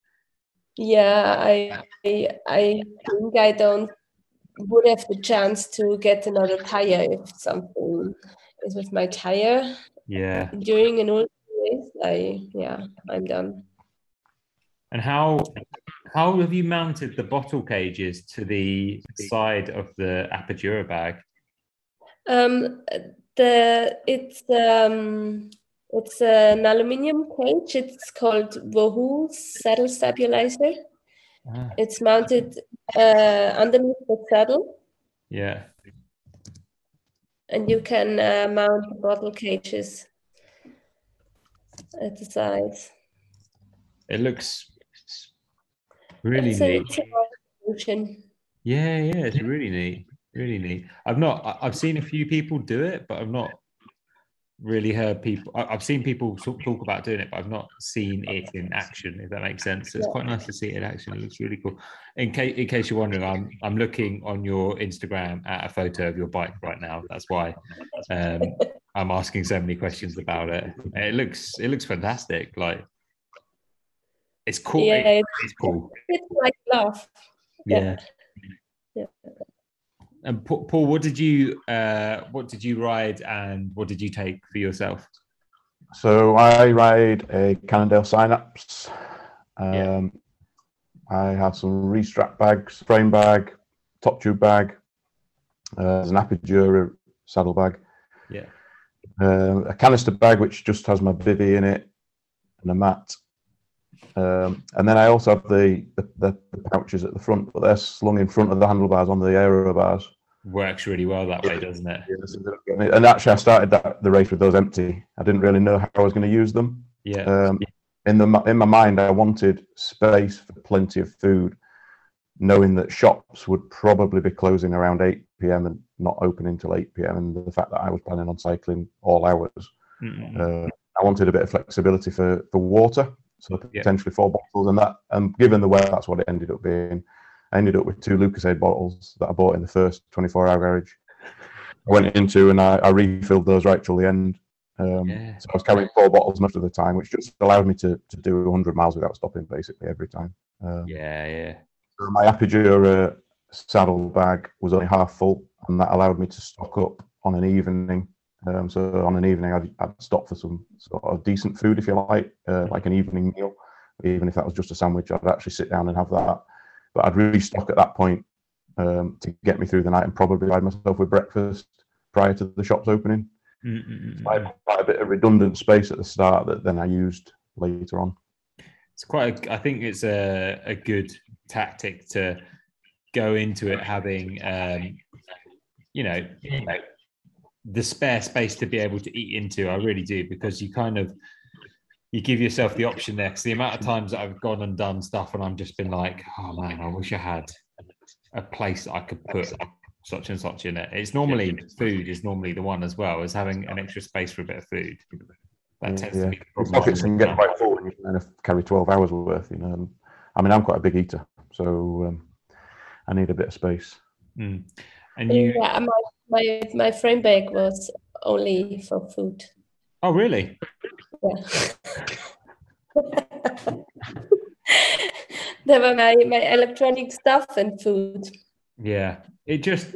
Yeah, I I think I don't would have the chance to get another tire if something is with my tire. Yeah. During an ultra race, I yeah, I'm done. And how how have you mounted the bottle cages to the side of the Apidura bag? Um, the it's um it's an aluminium cage. It's called Wahoo saddle stabilizer. Ah. It's mounted uh, underneath the saddle. Yeah. And you can uh, mount the bottle cages at the sides. It looks really it's neat. A, it's a nice solution. Yeah, yeah, it's really neat. Really neat. I've not. I've seen a few people do it, but I've not really heard people. I've seen people talk about doing it, but I've not seen it in action. If that makes sense, so it's quite nice to see it in action. It looks really cool. In case, in case you're wondering, I'm I'm looking on your Instagram at a photo of your bike right now. That's why um, I'm asking so many questions about it. It looks it looks fantastic. Like it's cool. Yeah, it, it's, it's cool. It's like love. Yeah. Yeah. And Paul, what did you uh, what did you ride and what did you take for yourself? So I ride a Cannondale Synapse. Um, yeah. I have some restrap bags, frame bag, top tube bag. Uh, there's an Apidura saddle bag. Yeah. Uh, a canister bag which just has my bivvy in it and a mat. Um, and then I also have the, the, the pouches at the front, but they're slung in front of the handlebars on the aero bars. Works really well that way, doesn't it? Yeah, and actually, I started that, the race with those empty. I didn't really know how I was going to use them. Yeah. Um, in the in my mind, I wanted space for plenty of food, knowing that shops would probably be closing around eight p.m. and not opening till eight p.m. And the fact that I was planning on cycling all hours, mm-hmm. uh, I wanted a bit of flexibility for for water. So potentially yeah. four bottles, and that, and given the weather, that's what it ended up being. I ended up with two Lucozade bottles that I bought in the first twenty-four hour garage. I went into and I, I refilled those right till the end. Um, yeah. So I was carrying four bottles most of the time, which just allowed me to to do one hundred miles without stopping, basically every time. Um, yeah, yeah. So my Apidura saddle bag was only half full, and that allowed me to stock up on an evening. Um, so on an evening, I'd, I'd stop for some sort of decent food, if you like, uh, like an evening meal. Even if that was just a sandwich, I'd actually sit down and have that. But I'd restock at that point um, to get me through the night and probably provide myself with breakfast prior to the shops opening. So I had quite a bit of redundant space at the start that then I used later on. It's quite, a, I think it's a, a good tactic to go into it having, um, you know, you know, the spare space to be able to eat into. I really do, because you kind of you give yourself the option there. Because the amount of times that I've gone and done stuff and I've just been like, oh man, I wish I had a place that I could put such and such in it. It's normally food is normally the one as well as having an extra space for a bit of food. That tends yeah. to be the problem. Pockets can get quite full and you kind of carry twelve hours worth. You know, I mean, I'm quite a big eater, so um, I need a bit of space. Mm. And you, yeah, my, my my frame bag was only for food. Oh, really? Yeah. There were my, my electronic stuff and food. Yeah, it just,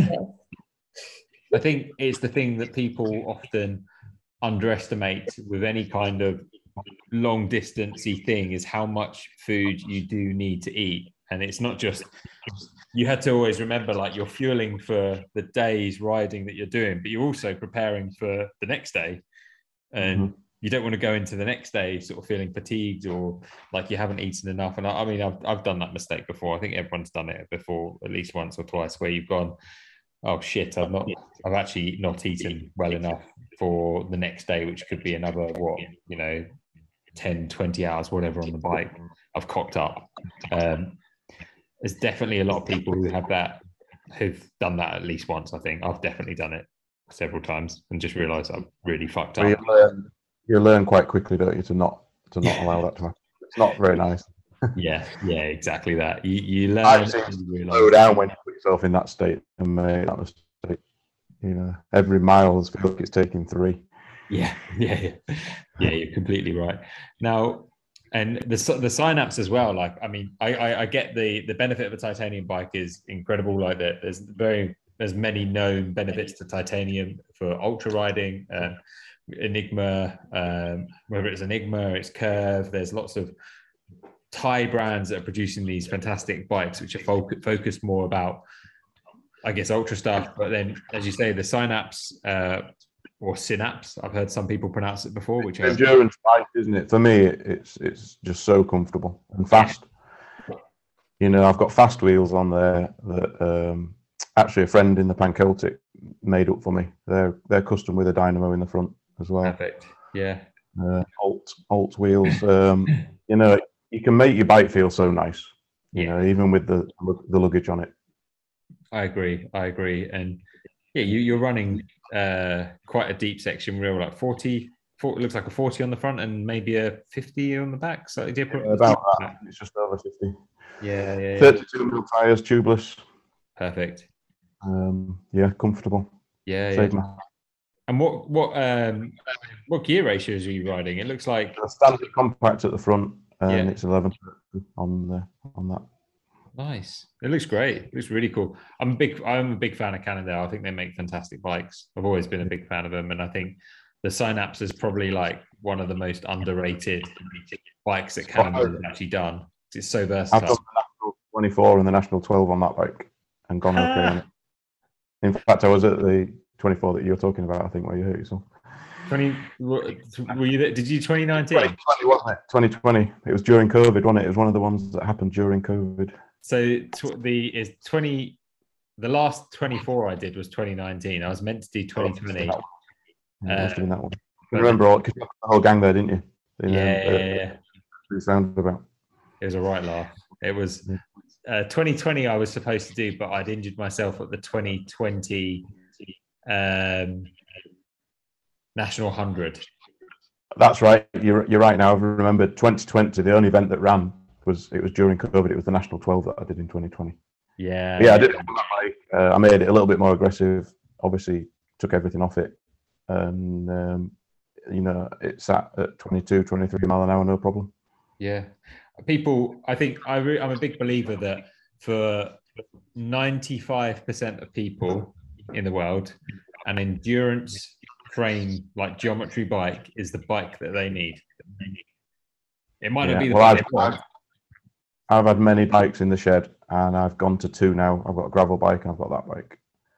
I think it's the thing that people often underestimate with any kind of long distancey thing is how much food you do need to eat. And it's not just, you had to always remember, like, you're fueling for the day's riding that you're doing, but you're also preparing for the next day. And mm-hmm. you don't want to go into the next day sort of feeling fatigued or like you haven't eaten enough. And I, I mean, I've, I've done that mistake before. I think everyone's done it before, at least once or twice, where you've gone, oh shit, I've not, I've actually not eaten well enough for the next day, which could be another, what, you know, ten, twenty hours, whatever on the bike. I've cocked up. Um, There's definitely a lot of people who have that, who've done that at least once, I think. I've definitely done it several times and just realised I've really fucked up. You learn, you learn quite quickly, don't you, to not to not allow that to happen. It's not very nice. yeah, yeah, exactly that. You, you learn. I've seen you slow down when you put yourself in that state and make that mistake. You know, every mile I feel like it's taking three. Yeah, yeah, yeah, yeah. You're completely right. Now, and the the Synapse as well. Like, I mean, I, I I get the the benefit of a titanium bike is incredible. Like that, there's very there's many known benefits to titanium for ultra riding. Uh, Enigma, um, whether it's Enigma, it's Curve. There's lots of Thai brands that are producing these fantastic bikes, which are fo- focused more about, I guess, ultra stuff. But then, as you say, the Synapse uh, or Synapse, I've heard some people pronounce it before, which is endurance bike, isn't it? For me, it's it's just so comfortable and fast. You know, I've got fast wheels on there that um, actually a friend in the Pan-Celtic made up for me. They're they're custom with a dynamo in the front as well. Perfect. Yeah. Uh, alt alt wheels. Um, you know, you can make your bike feel so nice. You yeah. know, even with the the luggage on it. I agree. I agree. And yeah, you, you're running uh, quite a deep section wheel, like forty, forty. It looks like a forty on the front and maybe a fifty on the back. So yeah, about that. It's just over fifty. Yeah, yeah. thirty-two mil tires, tubeless. Perfect. Um, yeah, comfortable. Yeah, Save yeah. My... And what what um what gear ratios are you riding? It looks like a standard compact at the front, and yeah. it's eleven on the on that. Nice. It looks great. It looks really cool. I'm a big I'm a big fan of Cannondale. I think they make fantastic bikes. I've always been a big fan of them, and I think the Synapse is probably like one of the most underrated bikes that Cannondale has actually done. It's so versatile. I've done the National twenty-four and the National twelve on that bike and gone okay on it. In fact, I was at the twenty-four that you were talking about, I think, where you hurt yourself. twenty were you there? Did you twenty nineteen? twenty twenty, wasn't it? twenty twenty. It was during COVID, wasn't it? It was one of the ones that happened during COVID. So the is twenty the last twenty-four I did was twenty nineteen. I was meant to do twenty twenty. Oh, yeah, uh, that one. You remember all, cause you had the whole gang there, didn't you? In, yeah, um, yeah, yeah. It sounded about. It was a right laugh. It was uh, twenty twenty I was supposed to do, but I'd injured myself at the twenty twenty um, National one hundred. That's right. You're you're right now. I remember twenty twenty, the only event that ran was it was during COVID. It was the National twelve that I did in twenty twenty. Yeah. But yeah, I did it on that bike. Uh, I made it a little bit more aggressive. Obviously, took everything off it. And, um, you know, it sat at twenty-two, twenty-three mile an hour, no problem. Yeah. People, I think I re- I'm a big believer that for ninety-five percent of people in the world, an endurance frame like geometry bike is the bike that they need. It might yeah, not be the well, bike I've, I've, I've had many bikes in the shed and I've gone to two now. I've got a gravel bike and I've got that bike.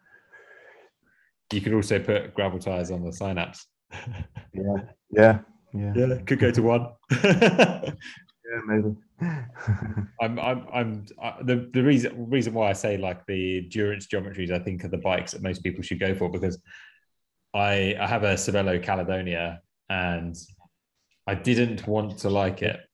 You could also put gravel tires on the Synapse. yeah, yeah, yeah. Yeah, could go to one. yeah, maybe. I'm, I'm, I'm. I, the the reason reason why I say like the endurance geometries, I think, are the bikes that most people should go for because I I have a Cervelo Caledonia and I didn't want to like it.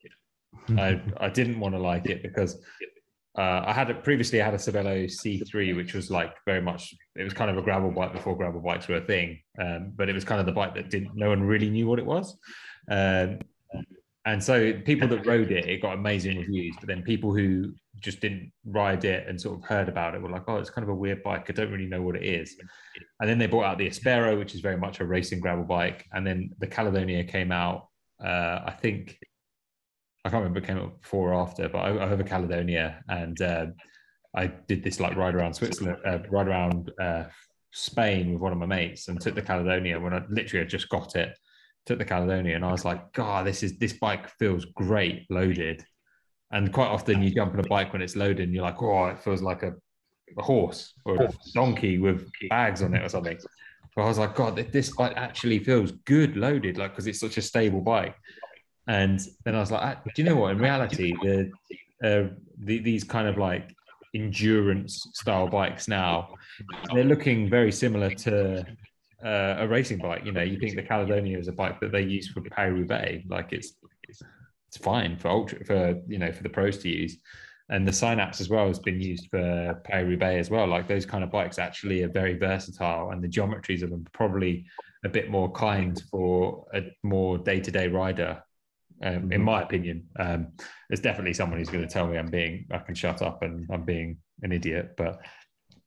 I I didn't want to like it because uh, I had it previously. I had a Cervelo C three, which was like very much. It was kind of a gravel bike before gravel bikes were a thing, um, but it was kind of the bike that didn't. No one really knew what it was, um, and so people that rode it, it got amazing reviews. But then people who just didn't ride it and sort of heard about it were like, "Oh, it's kind of a weird bike. I don't really know what it is." And then they brought out the Aspero, which is very much a racing gravel bike, and then the Caledonia came out. Uh, I think. I can't remember if it came up before or after, but I, I have a Caledonia and uh, I did this like ride around Switzerland, uh, ride around uh, Spain with one of my mates and took the Caledonia when I literally had just got it, took the Caledonia and I was like, God, this is, this bike feels great loaded. And quite often you jump on a bike when it's loaded and you're like, oh, it feels like a, a horse or a donkey with bags on it or something. But I was like, God, this bike actually feels good loaded, like, because it's such a stable bike. And then I was like, do you know what? In reality, the, uh, the these kind of like endurance style bikes now, they're looking very similar to uh, a racing bike. You know, you think the Caledonia is a bike that they use for Paris-Roubaix, like it's it's fine for ultra for you know for the pros to use, and the Synapse as well has been used for Paris-Roubaix as well. Like those kind of bikes actually are very versatile, and the geometries of them are probably a bit more kind for a more day-to-day rider. Um, in my opinion, um, there's definitely someone who's going to tell me I'm being, I can shut up and I'm being an idiot. But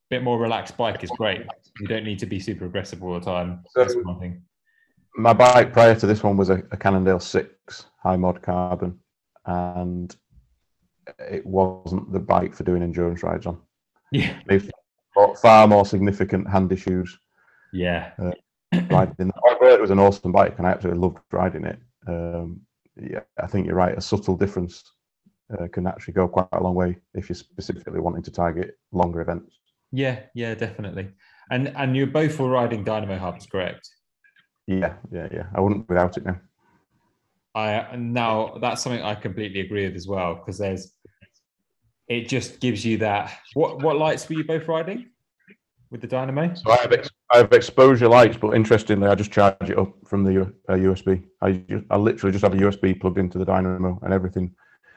bit more relaxed bike is great. You don't need to be super aggressive all the time. So, That's one thing. My bike prior to this one was a, a Cannondale six high mod carbon, and it wasn't the bike for doing endurance rides on. Yeah. They've got far more significant hand issues. Yeah. Uh, riding. Although it was an awesome bike and I absolutely loved riding it. Um, yeah, I think you're right. A subtle difference uh, can actually go quite a long way if you're specifically wanting to target longer events. Yeah, yeah, definitely. And and you're both were riding Dynamo hubs, correct? Yeah, yeah, yeah. I wouldn't without it now. I now that's something I completely agree with as well, because there's it just gives you that. What what lights were you both riding with the Dynamo? So I have ex- I have exposure lights, but interestingly, I just charge it up from the U- uh, U S B. I just, I literally just have a U S B plugged into the Dynamo and everything.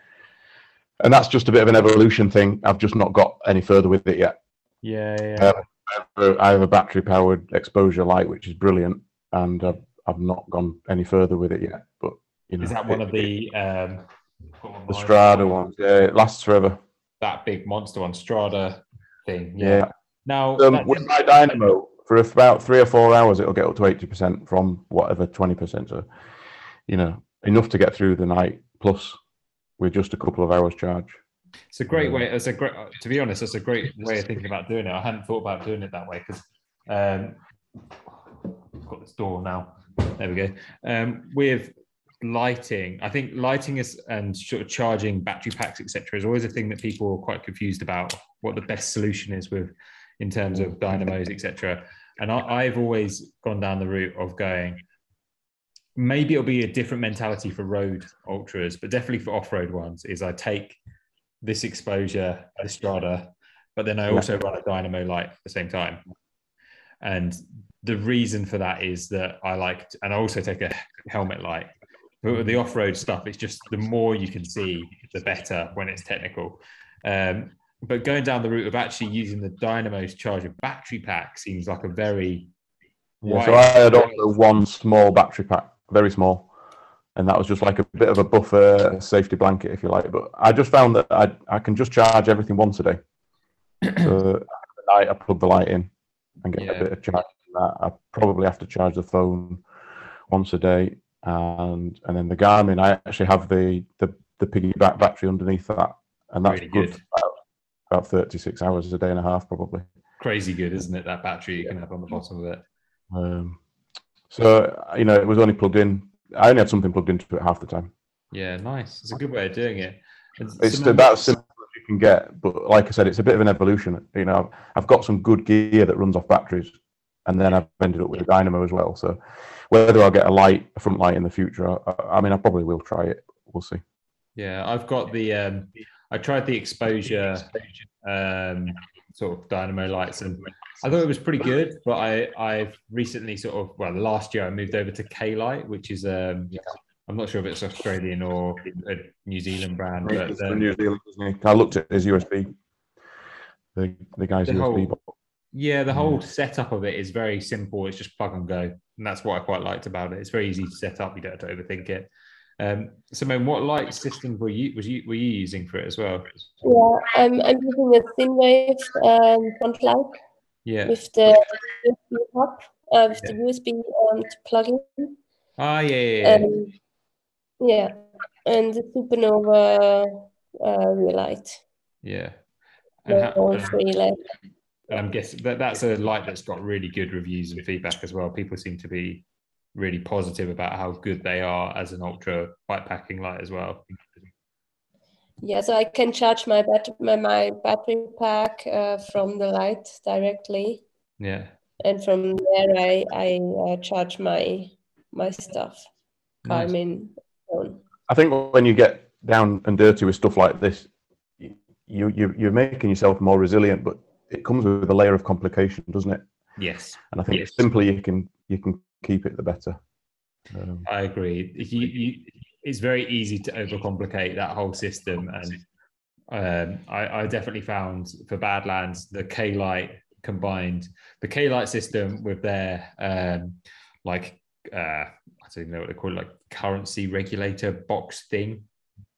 And that's just a bit of an evolution thing. I've just not got any further with it yet. Yeah, yeah. Um, I have a- I have a battery powered exposure light, which is brilliant, and I've, I've not gone any further with it yet. But you know, Is that one it- of the um, the Strada ones? Yeah, it lasts forever. that big monster one, Strada thing? Yeah. Yeah. Now Um, that with didn't- my Dynamo, for about three or four hours, it'll get up to eighty percent from whatever twenty percent. So, you know, enough to get through the night. Plus, with just a couple of hours charge. it's a great way. It's a great. To be honest, it's a great way of thinking about doing it. I hadn't thought about doing it that way because um, I've got this door now. There we go. Um, with lighting, I think lighting is and sort of charging battery packs, et cetera, is always a thing that people are quite confused about. What the best solution is with in terms of dynamos, et cetera. And I, I've always gone down the route of going. Maybe it'll be a different mentality for road ultras, but definitely for off-road ones. Is I take this exposure, the Strada, but then I also run a dynamo light at the same time. And the reason for that is that I like, and I also take a helmet light. But with the off-road stuff, it's just the more you can see, the better when it's technical. Um, but going down the route of actually using the dynamos to charge a battery pack seems like a very Yeah, so I had also one small battery pack, very small, and that was just like a bit of a buffer, a safety blanket, if you like. But I just found that I I can just charge everything once a day. So at night I plug the light in and get Yeah. a bit of charge from that. I probably have to charge the phone once a day, and and then the Garmin, I actually have the the, the piggyback battery underneath that, and that's Really good, good. for about, about thirty-six hours a day and a half probably. Crazy good, isn't it? That battery you can have on the bottom of it. Um, so you know, it was only plugged in. I only had something plugged into it half the time. Yeah, nice. It's a good way of doing it. It's Some- about as simple as you can get, but like I said, it's a bit of an evolution. You know, I've got some good gear that runs off batteries, and then I've ended up with a dynamo as well. So whether I'll get a light, a front light in the future, I, I mean, I probably will try it. We'll see. Yeah, I've got the. Um, I tried the exposure um, sort of dynamo lights, and I thought it was pretty good. But I, I've recently sort of well, last year I moved over to K-Light, which is um, I'm not sure if it's Australian or a New Zealand brand, but It's the- from New Zealand, isn't it? I looked at his U S B. The the guy's The U S B. whole- yeah, the whole setup of it is very simple. It's just plug and go, and that's what I quite liked about it. It's very easy to set up. You don't have to overthink it. Um, Simone, what light system were you was you were you using for it as well? Yeah, I'm I'm using a ThinWave um, front light Yeah. with the U S B hub, uh, with the U S B um, to plug in. Ah, yeah, yeah, yeah. Um, yeah, and the Supernova uh, rear light. yeah. And, The how, whole and, free light. and I'm guessing that that's a light that's got really good reviews and feedback as well. People seem to be really positive about how good they are as an ultra bikepacking light as well. Yeah, so I can charge my bat my, my battery pack uh, from the light directly, Yeah. and from there I I uh, charge my my stuff. Nice. Garmin phone. I think when you get down and dirty with stuff like this, you you you're making yourself more resilient, but it comes with a layer of complication, doesn't it? Yes. And I think Yes. the simpler you can you can keep it, the better. Um, I agree. You, you, it's very easy to overcomplicate that whole system, and um, I, I definitely found for Badlands the K-Light combined the K-Light system with their um, like uh, I don't even know what they call it, like currency regulator box thing.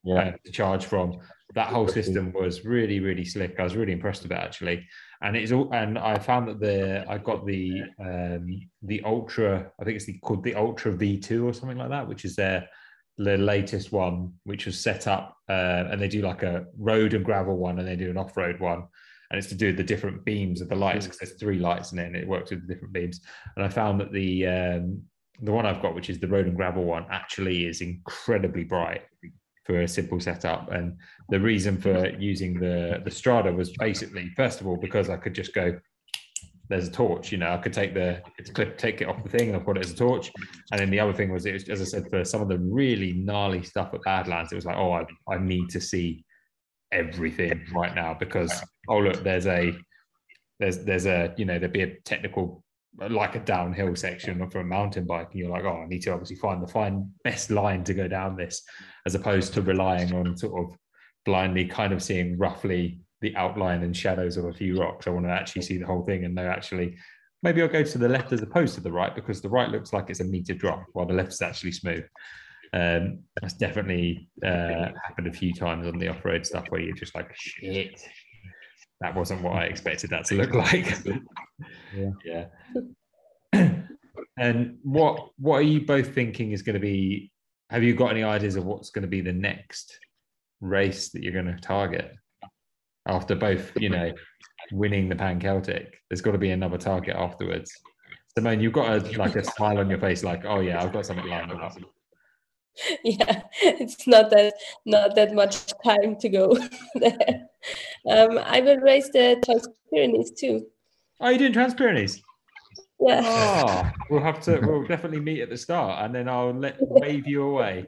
Yeah. uh, to charge from. That whole system was really, really slick. I was really impressed with it actually. And it's all, and I found that the I got the um, the Ultra, I think it's the, called the Ultra V two or something like that, which is their the latest one, which was set up, uh, and they do like a road and gravel one, and they do an off road one, and it's to do with the different beams of the lights because there's three lights in it, and it works with the different beams. And I found that the um, the one I've got, which is the road and gravel one, actually is incredibly bright for a simple setup. And the reason for using the the Strada was basically, first of all, because I could just go, there's a torch, you know, I could take the it's clip, take it off the thing and I've got it as a torch. And then the other thing was, it was, as I said, for some of the really gnarly stuff at Badlands, it was like, oh, I, I need to see everything right now because, oh, look, there's a, there's, there's a, you know, there'd be a technical, like a downhill section for a mountain bike. And you're like, oh, I need to obviously find the fine best line to go down this, as opposed to relying on sort of blindly kind of seeing roughly the outline and shadows of a few rocks. I want to actually see the whole thing and know actually, maybe I'll go to the left as opposed to the right because the right looks like it's a meter drop while the left is actually smooth. Um, that's definitely uh, happened a few times on the off-road stuff where you're just like, shit, that wasn't what I expected that to look like. Yeah. Yeah. And what what are you both thinking is going to be, have you got any ideas of what's going to be the next race that you're going to target? After both, you know, winning the Pan Celtic, there's got to be another target afterwards. Simone, you've got a, like a smile on your face, like, oh yeah, I've got something lined up. Yeah, it's not that not that much time to go there. Um, I will race the Trans-Pyrenees too. Oh, you're doing Trans-Pyrenees? Yeah. Oh, we'll have to. We'll definitely meet at the start, and then I'll let wave you away.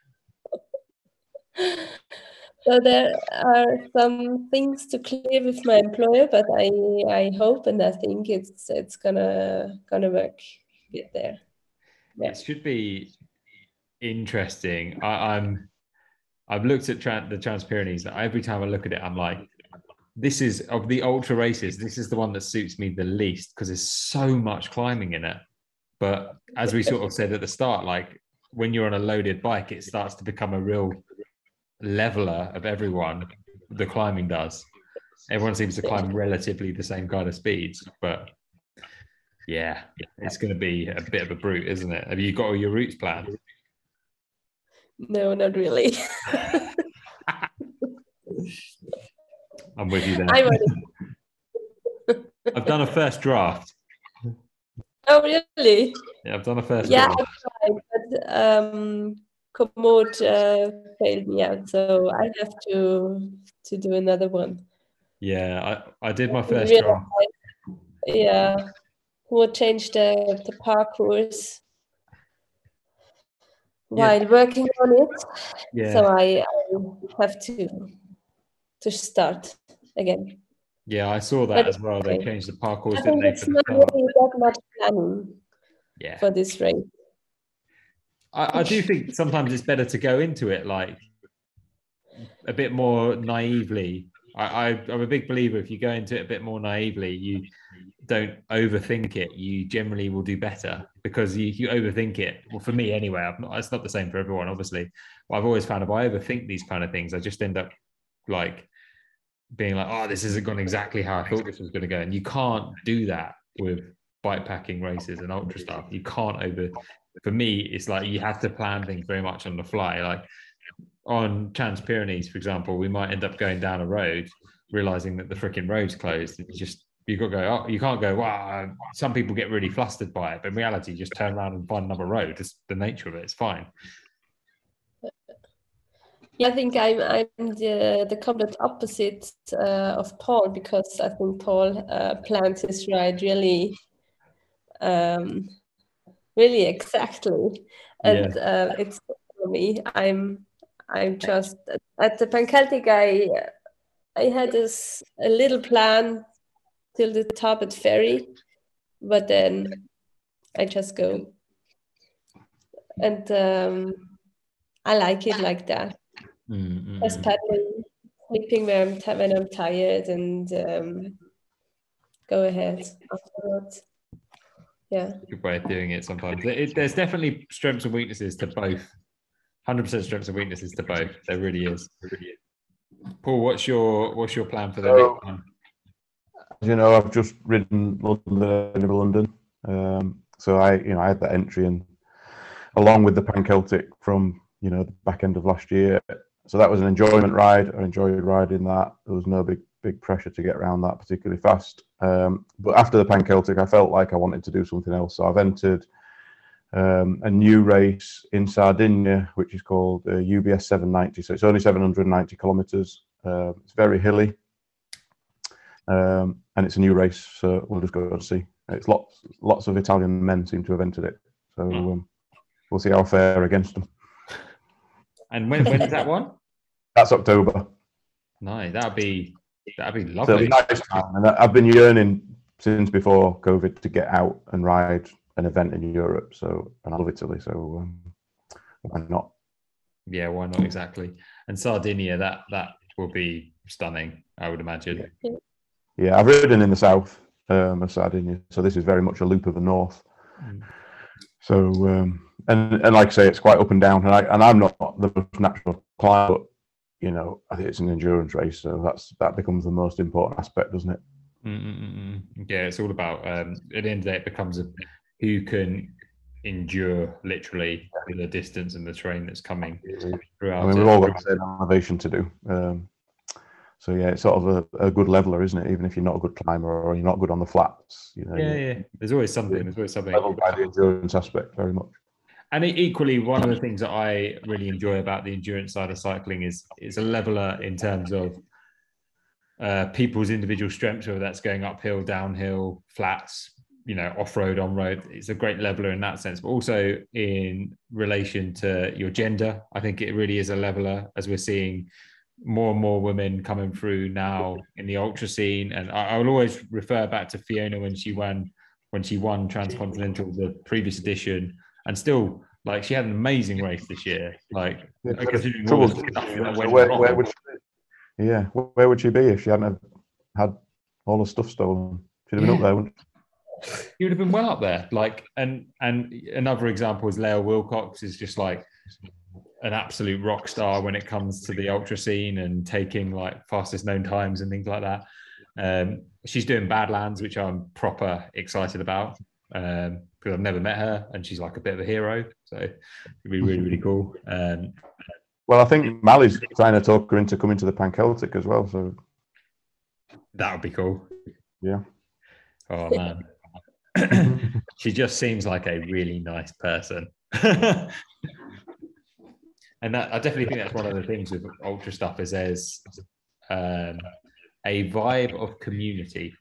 So there are some things to clear with my employer, but I I hope and I think it's it's gonna gonna work. Get there. Yeah. It should be interesting. I, I'm I've looked at tra- the Trans-Pyrenees. Every time I look at it, I'm like, this is of the ultra races. This is the one that suits me the least because there's so much climbing in it. But as we sort of said at the start, like when you're on a loaded bike, it starts to become a real leveler of everyone. The climbing does. Everyone seems to climb relatively the same kind of speeds, but yeah, it's going to be a bit of a brute, isn't it? Have you got all your routes planned? No, not really. I'm with you there. I'm I've done a first draft. Oh, really? Yeah, I've done a first yeah, draft. I tried, but um, Komoot uh, failed me out, so I have to to do another one. Yeah, I, I did my first Realized, draft. Yeah, Komoot changed the, the parcours while Yeah. working on it. Yeah. So I, I have to to start again. Yeah, I saw that But as well. They okay. changed the parcours, I didn't think they? it's For the not start? really that much planning Yeah. for this race. I, I do think sometimes it's better to go into it like a bit more naively. I, I, I'm a big believer if you go into it a bit more naively, you don't overthink it. You generally will do better because you, you overthink it. Well, for me anyway, I've not, it's not the same for everyone, obviously. But I've always found if I overthink these kind of things, I just end up like being like, oh, this isn't gone exactly how I thought this was going to go. And you can't do that with bikepacking races and ultra stuff. You can't over, for me, it's like you have to plan things very much on the fly. Like on Trans-Pyrenees, for example, we might end up going down a road, realizing that the freaking road's closed. It's just, you've got to go, oh, you can't go, wow, some people get really flustered by it. But in reality, just turn around and find another road. It's the nature of it. It's fine. Yeah, I think I'm I'm the the complete opposite uh, of Paul because I think Paul uh, plans his ride really, um, really exactly, and Yeah. uh, it's for me. I'm I'm just at the Pan Celtic. I I had this a little plan till the top at Ferry, but then I just go, and um, I like it like that. Mm-hmm. Just paddling, sleeping when I'm, t- when I'm tired, and um, go ahead afterwards. Yeah. Good way of doing it sometimes. It, there's definitely strengths and weaknesses to both hundred percent strengths and weaknesses to both. There really is. Paul, what's your what's your plan for the So- next one? As you know, I've just ridden London, London. Um, so I, you know, I had that entry in along with the Pan Celtic from, you know, the back end of last year. So that was an enjoyment ride. I enjoyed riding that. There was no big, big pressure to get around that particularly fast. Um, but after the Pan Celtic, I felt like I wanted to do something else. So I've entered um, a new race in Sardinia, which is called uh, U B S seven ninety. So it's only seven hundred ninety kilometers. Uh, it's very hilly. Um, and it's a new race, so we'll just go and see. It's lots, lots of Italian men seem to have entered it, so um, we'll see how I fare against them. And when when is that one? That's October. No, that'd be that'd be So it'll lovely. be nice time. And I've been yearning since before COVID to get out and ride an event in Europe. So, and I love Italy, so um, why not? Yeah, why not exactly? And Sardinia, that that will be stunning, I would imagine. Yeah, I've ridden in the south um, of Sardinia, so this is very much a loop of the north. Mm. So, um, and and like I say, it's quite up and down, and I and I'm not the most natural climber, but you know, I think it's an endurance race, so that's that becomes the most important aspect, doesn't it? Mm-mm-mm. Yeah, it's all about um, at the end of the day, it becomes a who can endure literally the distance and the terrain that's coming throughout. I mean, it. we've all got the same elevation to do. Um, so yeah, it's sort of a, a good leveler, isn't it? Even if you're not a good climber or you're not good on the flats, you know. Yeah, you're yeah. There's always something. There's always something. leveled by the endurance aspect very much. And equally, one of the things that I really enjoy about the endurance side of cycling is it's a leveler in terms of uh, people's individual strengths, whether that's going uphill, downhill, flats, you know, off-road, on-road. It's a great leveler in that sense, but also in relation to your gender. I think it really is a leveler, as we're seeing more and more women coming through now in the ultra scene. And I, I will always refer back to Fiona when she won when she won Transcontinental, the previous edition, and still, like, she had an amazing race this year. Like, Yeah, considering trouble- all the stuff that so went where, wrong. where would she be? Yeah, where would she be if she hadn't have had all the stuff stolen? She'd have been Yeah. up there, wouldn't she? He would have been well up there. Like, and and another example is Leo Wilcox is just like an absolute rock star when it comes to the ultra scene and taking like fastest known times and things like that. Um, she's doing Badlands, which I'm proper excited about um, because I've never met her and she's like a bit of a hero. So it'd be really, really cool. Um, Well, I think Mally's trying to talk her into coming to the Pan Celtic as well. So that would be cool. yeah. Oh man. She just seems like a really nice person. And that, I definitely think that's one of the things with ultra stuff is there's um, a vibe of community.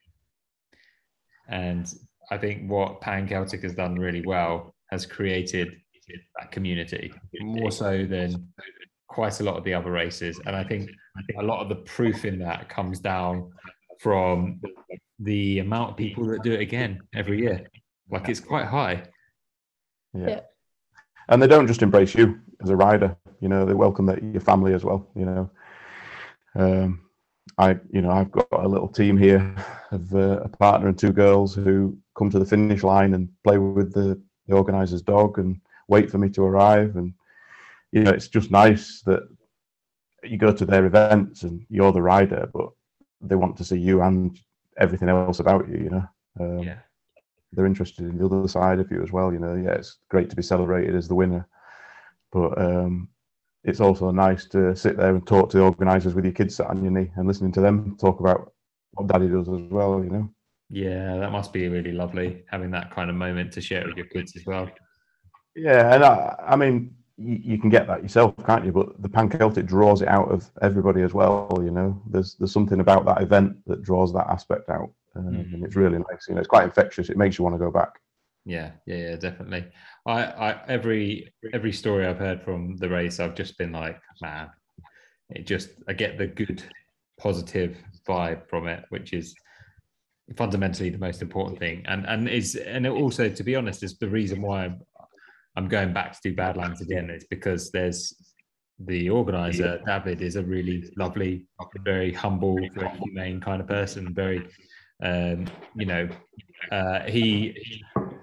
And I think what Pan Celtic has done really well has created that community more so than quite a lot of the other races. And I think a lot of the proof in that comes down from the amount of people that do it again every year. Like, it's quite high. Yeah. Yeah. And they don't just embrace you as a rider, you know, they welcome the, your family as well, you know. Um, I, you know, I've got a little team here of uh, a partner and two girls who come to the finish line and play with the, the organiser's dog and wait for me to arrive. And, you know, it's just nice that you go to their events and you're the rider, but they want to see you and everything else about you, you know. Um, Yeah. They're interested in the other side of you as well, you know. Yeah, it's great to be celebrated as the winner, but um, it's also nice to sit there and talk to the organisers with your kids sat on your knee and listening to them talk about what Daddy does as well, you know. Yeah, that must be really lovely, having that kind of moment to share with your kids as well. Yeah, and I, I mean, you, you can get that yourself, can't you? But the Pan Celtic draws it out of everybody as well, you know. There's there's something about that event that draws that aspect out, um, Mm. and it's really nice. You know, it's quite infectious. It makes you want to go back. Yeah, yeah, yeah, definitely. I, I every every story I've heard from the race, I've just been like, man, it just I get the good, positive vibe from it, which is fundamentally the most important thing, and and is and it also, to be honest, is the reason why I'm, I'm going back to do Badlands again. It's because there's the organizer, David, is a really lovely, very humble, very humane kind of person, very. Um, you know, uh, he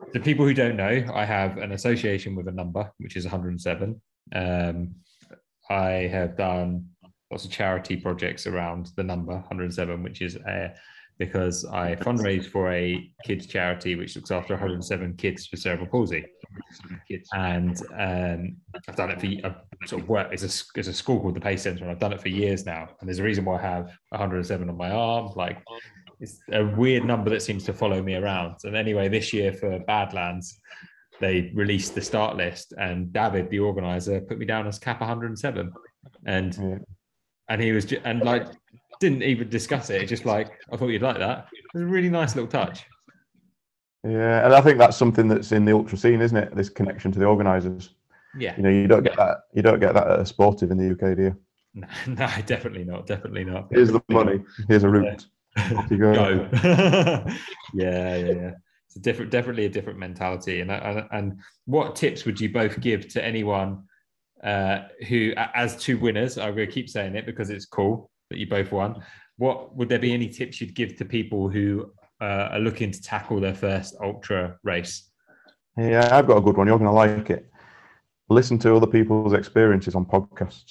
the people who don't know, I have an association with a number, which is one hundred seven. Um, I have done lots of charity projects around the number one hundred seven, which is uh, because I fundraise for a kids charity which looks after one hundred seven kids with cerebral palsy. And um, I've done it for, I've sort of worked, it's a, it's a school called the Pace Centre, and I've done it for years now. And there's a reason why I have one hundred seven on my arm. Like, it's a weird number that seems to follow me around. And anyway, this year for Badlands, they released the start list, and David, the organizer, put me down as cap one hundred seven. And yeah. and he was just, and like didn't even discuss it. Just like, I thought you'd like that. It was a really nice little touch. Yeah, and I think that's something that's in the ultra scene, isn't it? This connection to the organisers. Yeah, you know, you don't get that. You don't get that at a sportive in the U K, do you? No, no, definitely not. Definitely not. Here's the money. Here's a route. Yeah. Off you go. go. yeah, yeah, yeah. It's a different, definitely a different mentality. And and, and what tips would you both give to anyone uh, who, as two winners, I'm going to keep saying it because it's cool that you both won. What would there be any tips you'd give to people who uh, are looking to tackle their first ultra race? Yeah, I've got a good one. You're going to like it. Listen to other people's experiences on podcasts.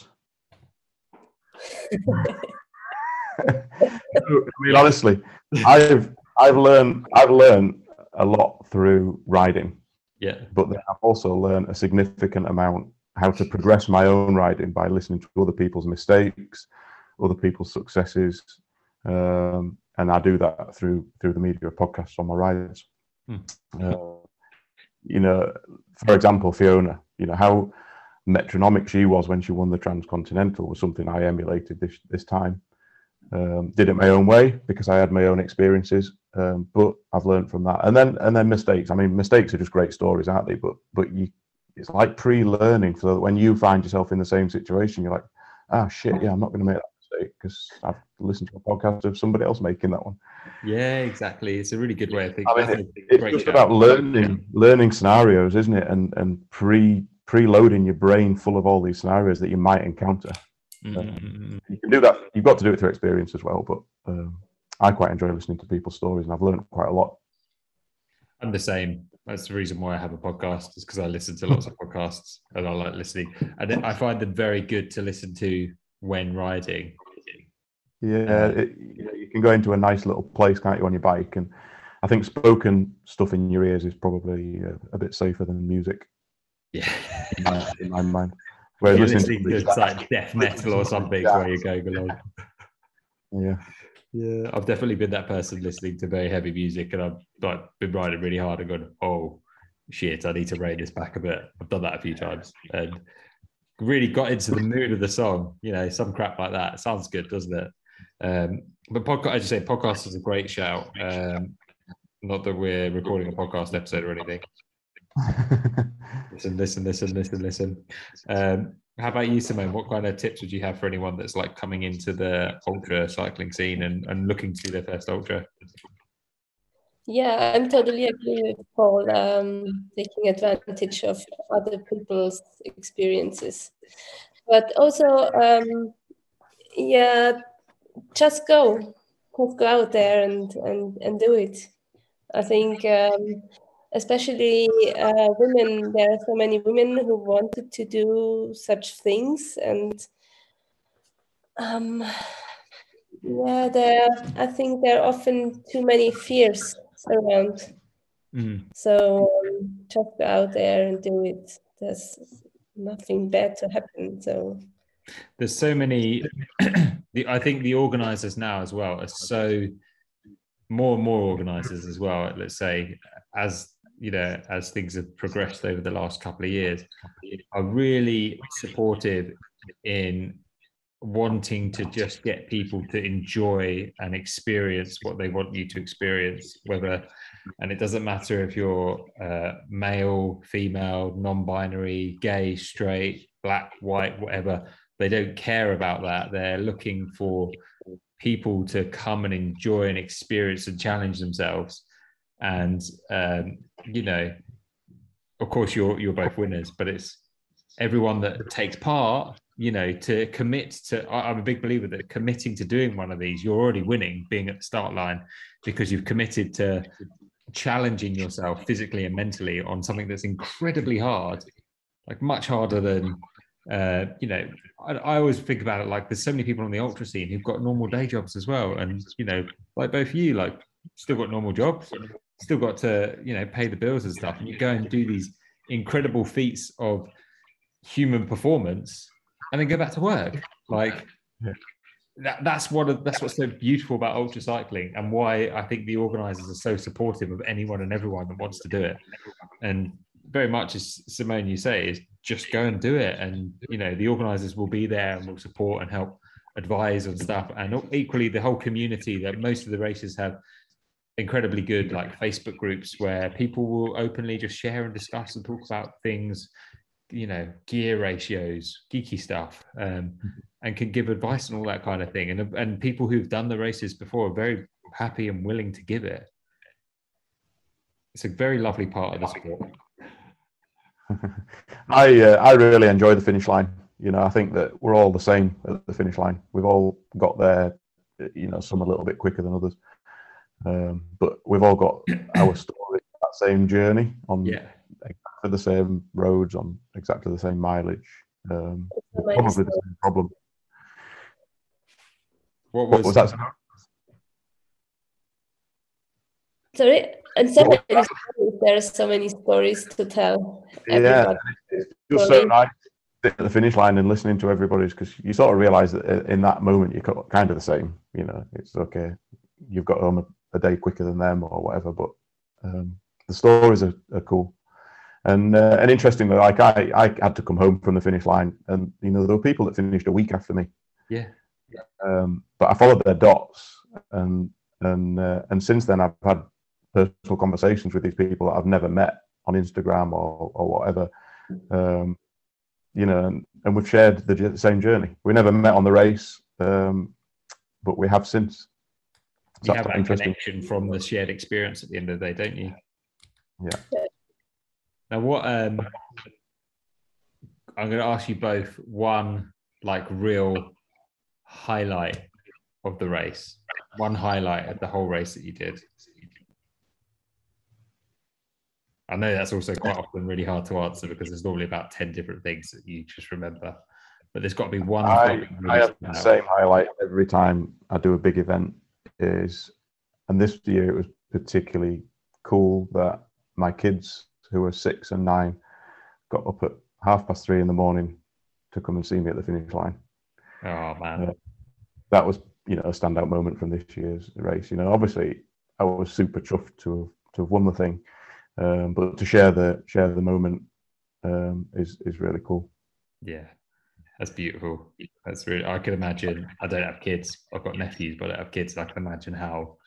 I mean, honestly, I've I've learned I've learned a lot through riding. Yeah, but then I've also learned a significant amount how to progress my own riding by listening to other people's mistakes, other people's successes, um, and I do that through through the media of podcasts on my rides. Hmm. Uh, you know, for example, Fiona. You know how metronomic she was when she won the Transcontinental was something I emulated this this time. Um, did it my own way because I had my own experiences, um, but I've learned from that. And then and then mistakes. I mean, mistakes are just great stories, aren't they? But but you, it's like pre-learning, so that when you find yourself in the same situation, you're like, ah, shit, yeah, I'm not going to make that mistake because I've listened to a podcast of somebody else making that one. Yeah, exactly. It's a really good way of thinking. I mean, it, it's just show. about learning learning scenarios, isn't it? And and pre preloading your brain full of all these scenarios that you might encounter. Mm-hmm. Um, you can do that. You've got to do it through experience as well. But um, I quite enjoy listening to people's stories, and I've learned quite a lot. I'm the same. That's the reason why I have a podcast, is because I listen to lots of podcasts and I like listening. And I find them very good to listen to when riding. Yeah, it, you know, you can go into a nice little place, can't you, on your bike? And I think spoken stuff in your ears is probably a, a bit safer than music. Yeah, in, my, in my mind. Whereas You're listening, listening to like death metal or something yeah. where you're going along. Yeah, yeah. I've definitely been that person listening to very heavy music, and I've like been riding really hard and gone, "Oh shit, I need to rein this back a bit." I've done that a few times and really got into the mood of the song. You know, some crap like that. It sounds good, doesn't it? Um, but podcast, as you say, podcast is a great shout. Um, not that we're recording a podcast episode or anything. listen, listen, listen, listen, listen. Um, how about you, Simone? What kind of tips would you have for anyone that's like coming into the ultra cycling scene and, and looking to do their first ultra? Yeah, I'm totally agree with Paul. Um, taking advantage of other people's experiences, but also, um, yeah, just go, just go out there and and and do it. I think. Um, Especially uh, women, there are so many women who wanted to do such things, and um, yeah, there. I think there are often too many fears around. Mm. So um, just go out there and do it. There's nothing bad to happen. So there's so many. the, I think the organisers now as well are so more and more organisers as well. Let's say as you know, as things have progressed over the last couple of years, are really supportive in wanting to just get people to enjoy and experience what they want you to experience, whether, and it doesn't matter if you're uh, male, female, non-binary, gay, straight, black, white, whatever, they don't care about that. They're looking for people to come and enjoy and experience and challenge themselves. And um, you know, of course, you're you're both winners, but it's everyone that takes part. You know, to commit to. I'm a big believer that committing to doing one of these, you're already winning, being at the start line, because you've committed to challenging yourself physically and mentally on something that's incredibly hard, like much harder than, uh, you know, I, I always think about it like there's so many people on the ultra scene who've got normal day jobs as well. And, you know, like both of you, like still got normal jobs, still got to, you know, pay the bills and stuff. And you go and do these incredible feats of human performance and then go back to work. Like yeah. that, that's what that's what's so beautiful about ultra cycling, and why I think the organizers are so supportive of anyone and everyone that wants to do it. And very much as Simone, you say, is just go and do it. And, you know, the organizers will be there and will support and help advise and stuff. And equally the whole community, that most of the races have incredibly good like Facebook groups where people will openly just share and discuss and talk about things, you know, gear ratios, geeky stuff, um, and can give advice and all that kind of thing. And, and people who've done the races before are very happy and willing to give it. It's a very lovely part of the sport. I uh, I really enjoy the finish line. You know, I think that we're all the same at the finish line. We've all got there, you know, some a little bit quicker than others. Um, but we've all got our story, that same journey on yeah. exactly the same roads, on exactly the same mileage. Um, probably the same problem. What was, what was that? Sorry, and so many stories. There are so many stories to tell. Yeah, it's just so nice at the finish line and listening to everybody's, because you sort of realise that in that moment you're kind of the same. You know, it's okay. You've got home a, a day quicker than them or whatever, but um, the stories are, are cool. And uh, and interestingly, like I, I had to come home from the finish line, and you know there were people that finished a week after me. Yeah. Um, but I followed their dots, and and uh, and since then I've had personal conversations with these people that I've never met on Instagram or or whatever. Um, you know, and, and we've shared the same journey. We never met on the race, um, but we have since. You have that connection from the shared experience at the end of the day, don't you? Yeah. Now, what um, I'm going to ask you both one like real highlight of the race, one highlight of the whole race that you did. I know that's also quite often really hard to answer because there's normally about ten different things that you just remember, but there's got to be one. I, really I have the same highlight every time I do a big event. Is and this year it was particularly cool that my kids, who were six and nine, got up at half past three in the morning to come and see me at the finish line. Oh man, uh, that was, you know, a standout moment from this year's race. You know, obviously I was super chuffed to have, to have won the thing, um, but to share the share the moment um, is is really cool. Yeah, that's beautiful. That's really. I can imagine. I don't have kids. I've got nephews, but I don't have kids. And I can imagine how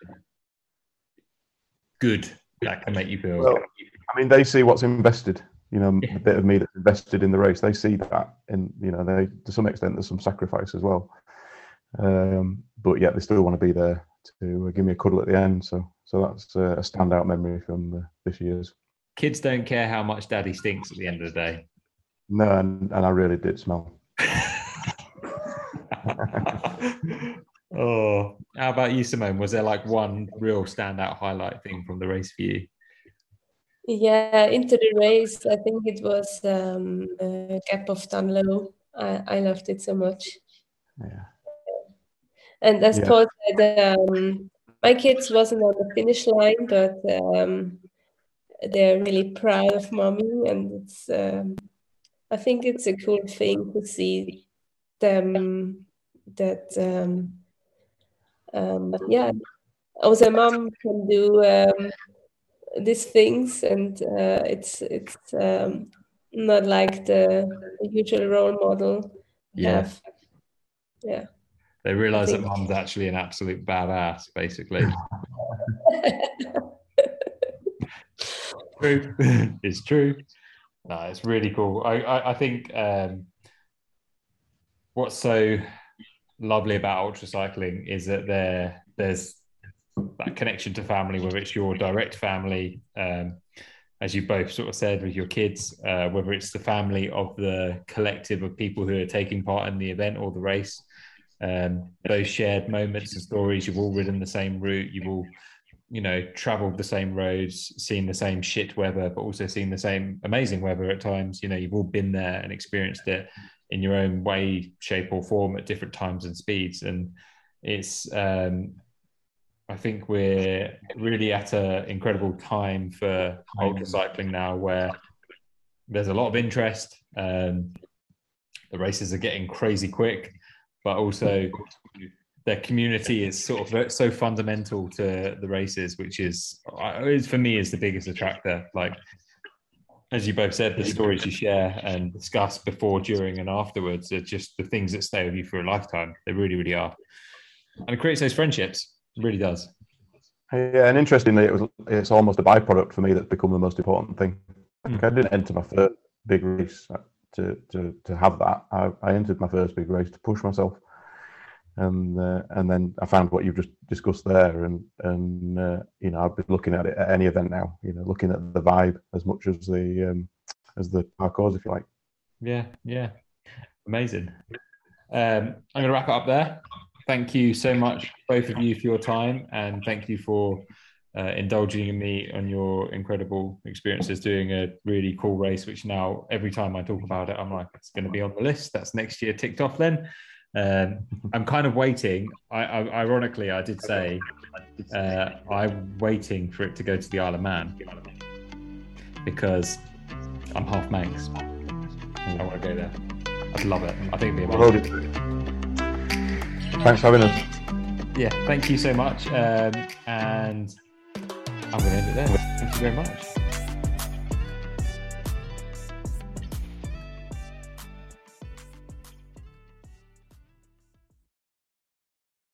good that can make you feel. Well, I mean, they see what's invested. You know, yeah. a bit of me that's invested in the race. They see that, and you know, they to some extent there's some sacrifice as well. Um, but yet they still want to be there to give me a cuddle at the end. So, so that's a standout memory from uh, this year's. Kids don't care how much Daddy stinks at the end of the day. No, and, and I really did smell. Oh, how about you, Simone? Was there like one real standout highlight thing from the race for you? Yeah, into the race, I think it was um, uh, Gap of Dunlow. I, I loved it so much. Yeah. And I suppose yeah. that um, my kids wasn't on the finish line, but um, they're really proud of mommy, and it's. Um, I think it's a cool thing to see them that. Um, um, yeah, also mom can do um, these things, and uh, it's it's um, not like the, the usual role model. Yeah. Have. Yeah. They realise that mum's actually an absolute badass, basically. True. It's true. No, it's really cool. I, I, I think um, what's so lovely about ultra cycling is that there there's that connection to family, whether it's your direct family, um, as you both sort of said with your kids, uh, whether it's the family of the collective of people who are taking part in the event or the race. Um, those shared moments and stories, you've all ridden the same route, you've all you know, traveled the same roads, seen the same shit weather, but also seen the same amazing weather at times. You know, you've all been there and experienced it in your own way, shape, or form at different times and speeds. And it's, um, I think we're really at an incredible time for ultra cycling now, where there's a lot of interest. Um, the races are getting crazy quick, but also the community is sort of so fundamental to the races, which is, is for me, is the biggest attractor. Like, as you both said, the stories you share and discuss before, during, and afterwards are just the things that stay with you for a lifetime. They really, really are. And it creates those friendships. It really does. Yeah, and interestingly, it was it's almost a byproduct for me that's become the most important thing. Mm. I didn't enter my first big race to to, to have that. I, I entered my first big race to push myself. And uh, and then I found what you've just discussed there, and and uh, you know, I've been looking at it at any event now. You know, looking at the vibe as much as the um, as the parcours, if you like. Yeah, yeah, amazing. Um, I'm going to wrap it up there. Thank you so much, both of you, for your time, and thank you for uh, indulging in me on your incredible experiences doing a really cool race. Which now, every time I talk about it, I'm like, it's going to be on the list. That's next year ticked off then. Um, I'm kind of waiting. I, I, ironically, I did say uh, I'm waiting for it to go to the Isle of Man because I'm half Manx. I want to go there. I'd love it. I think it'd be amazing. Thanks for having us. Yeah, thank you so much. Um, and I'm going to end it there. Thank you very much.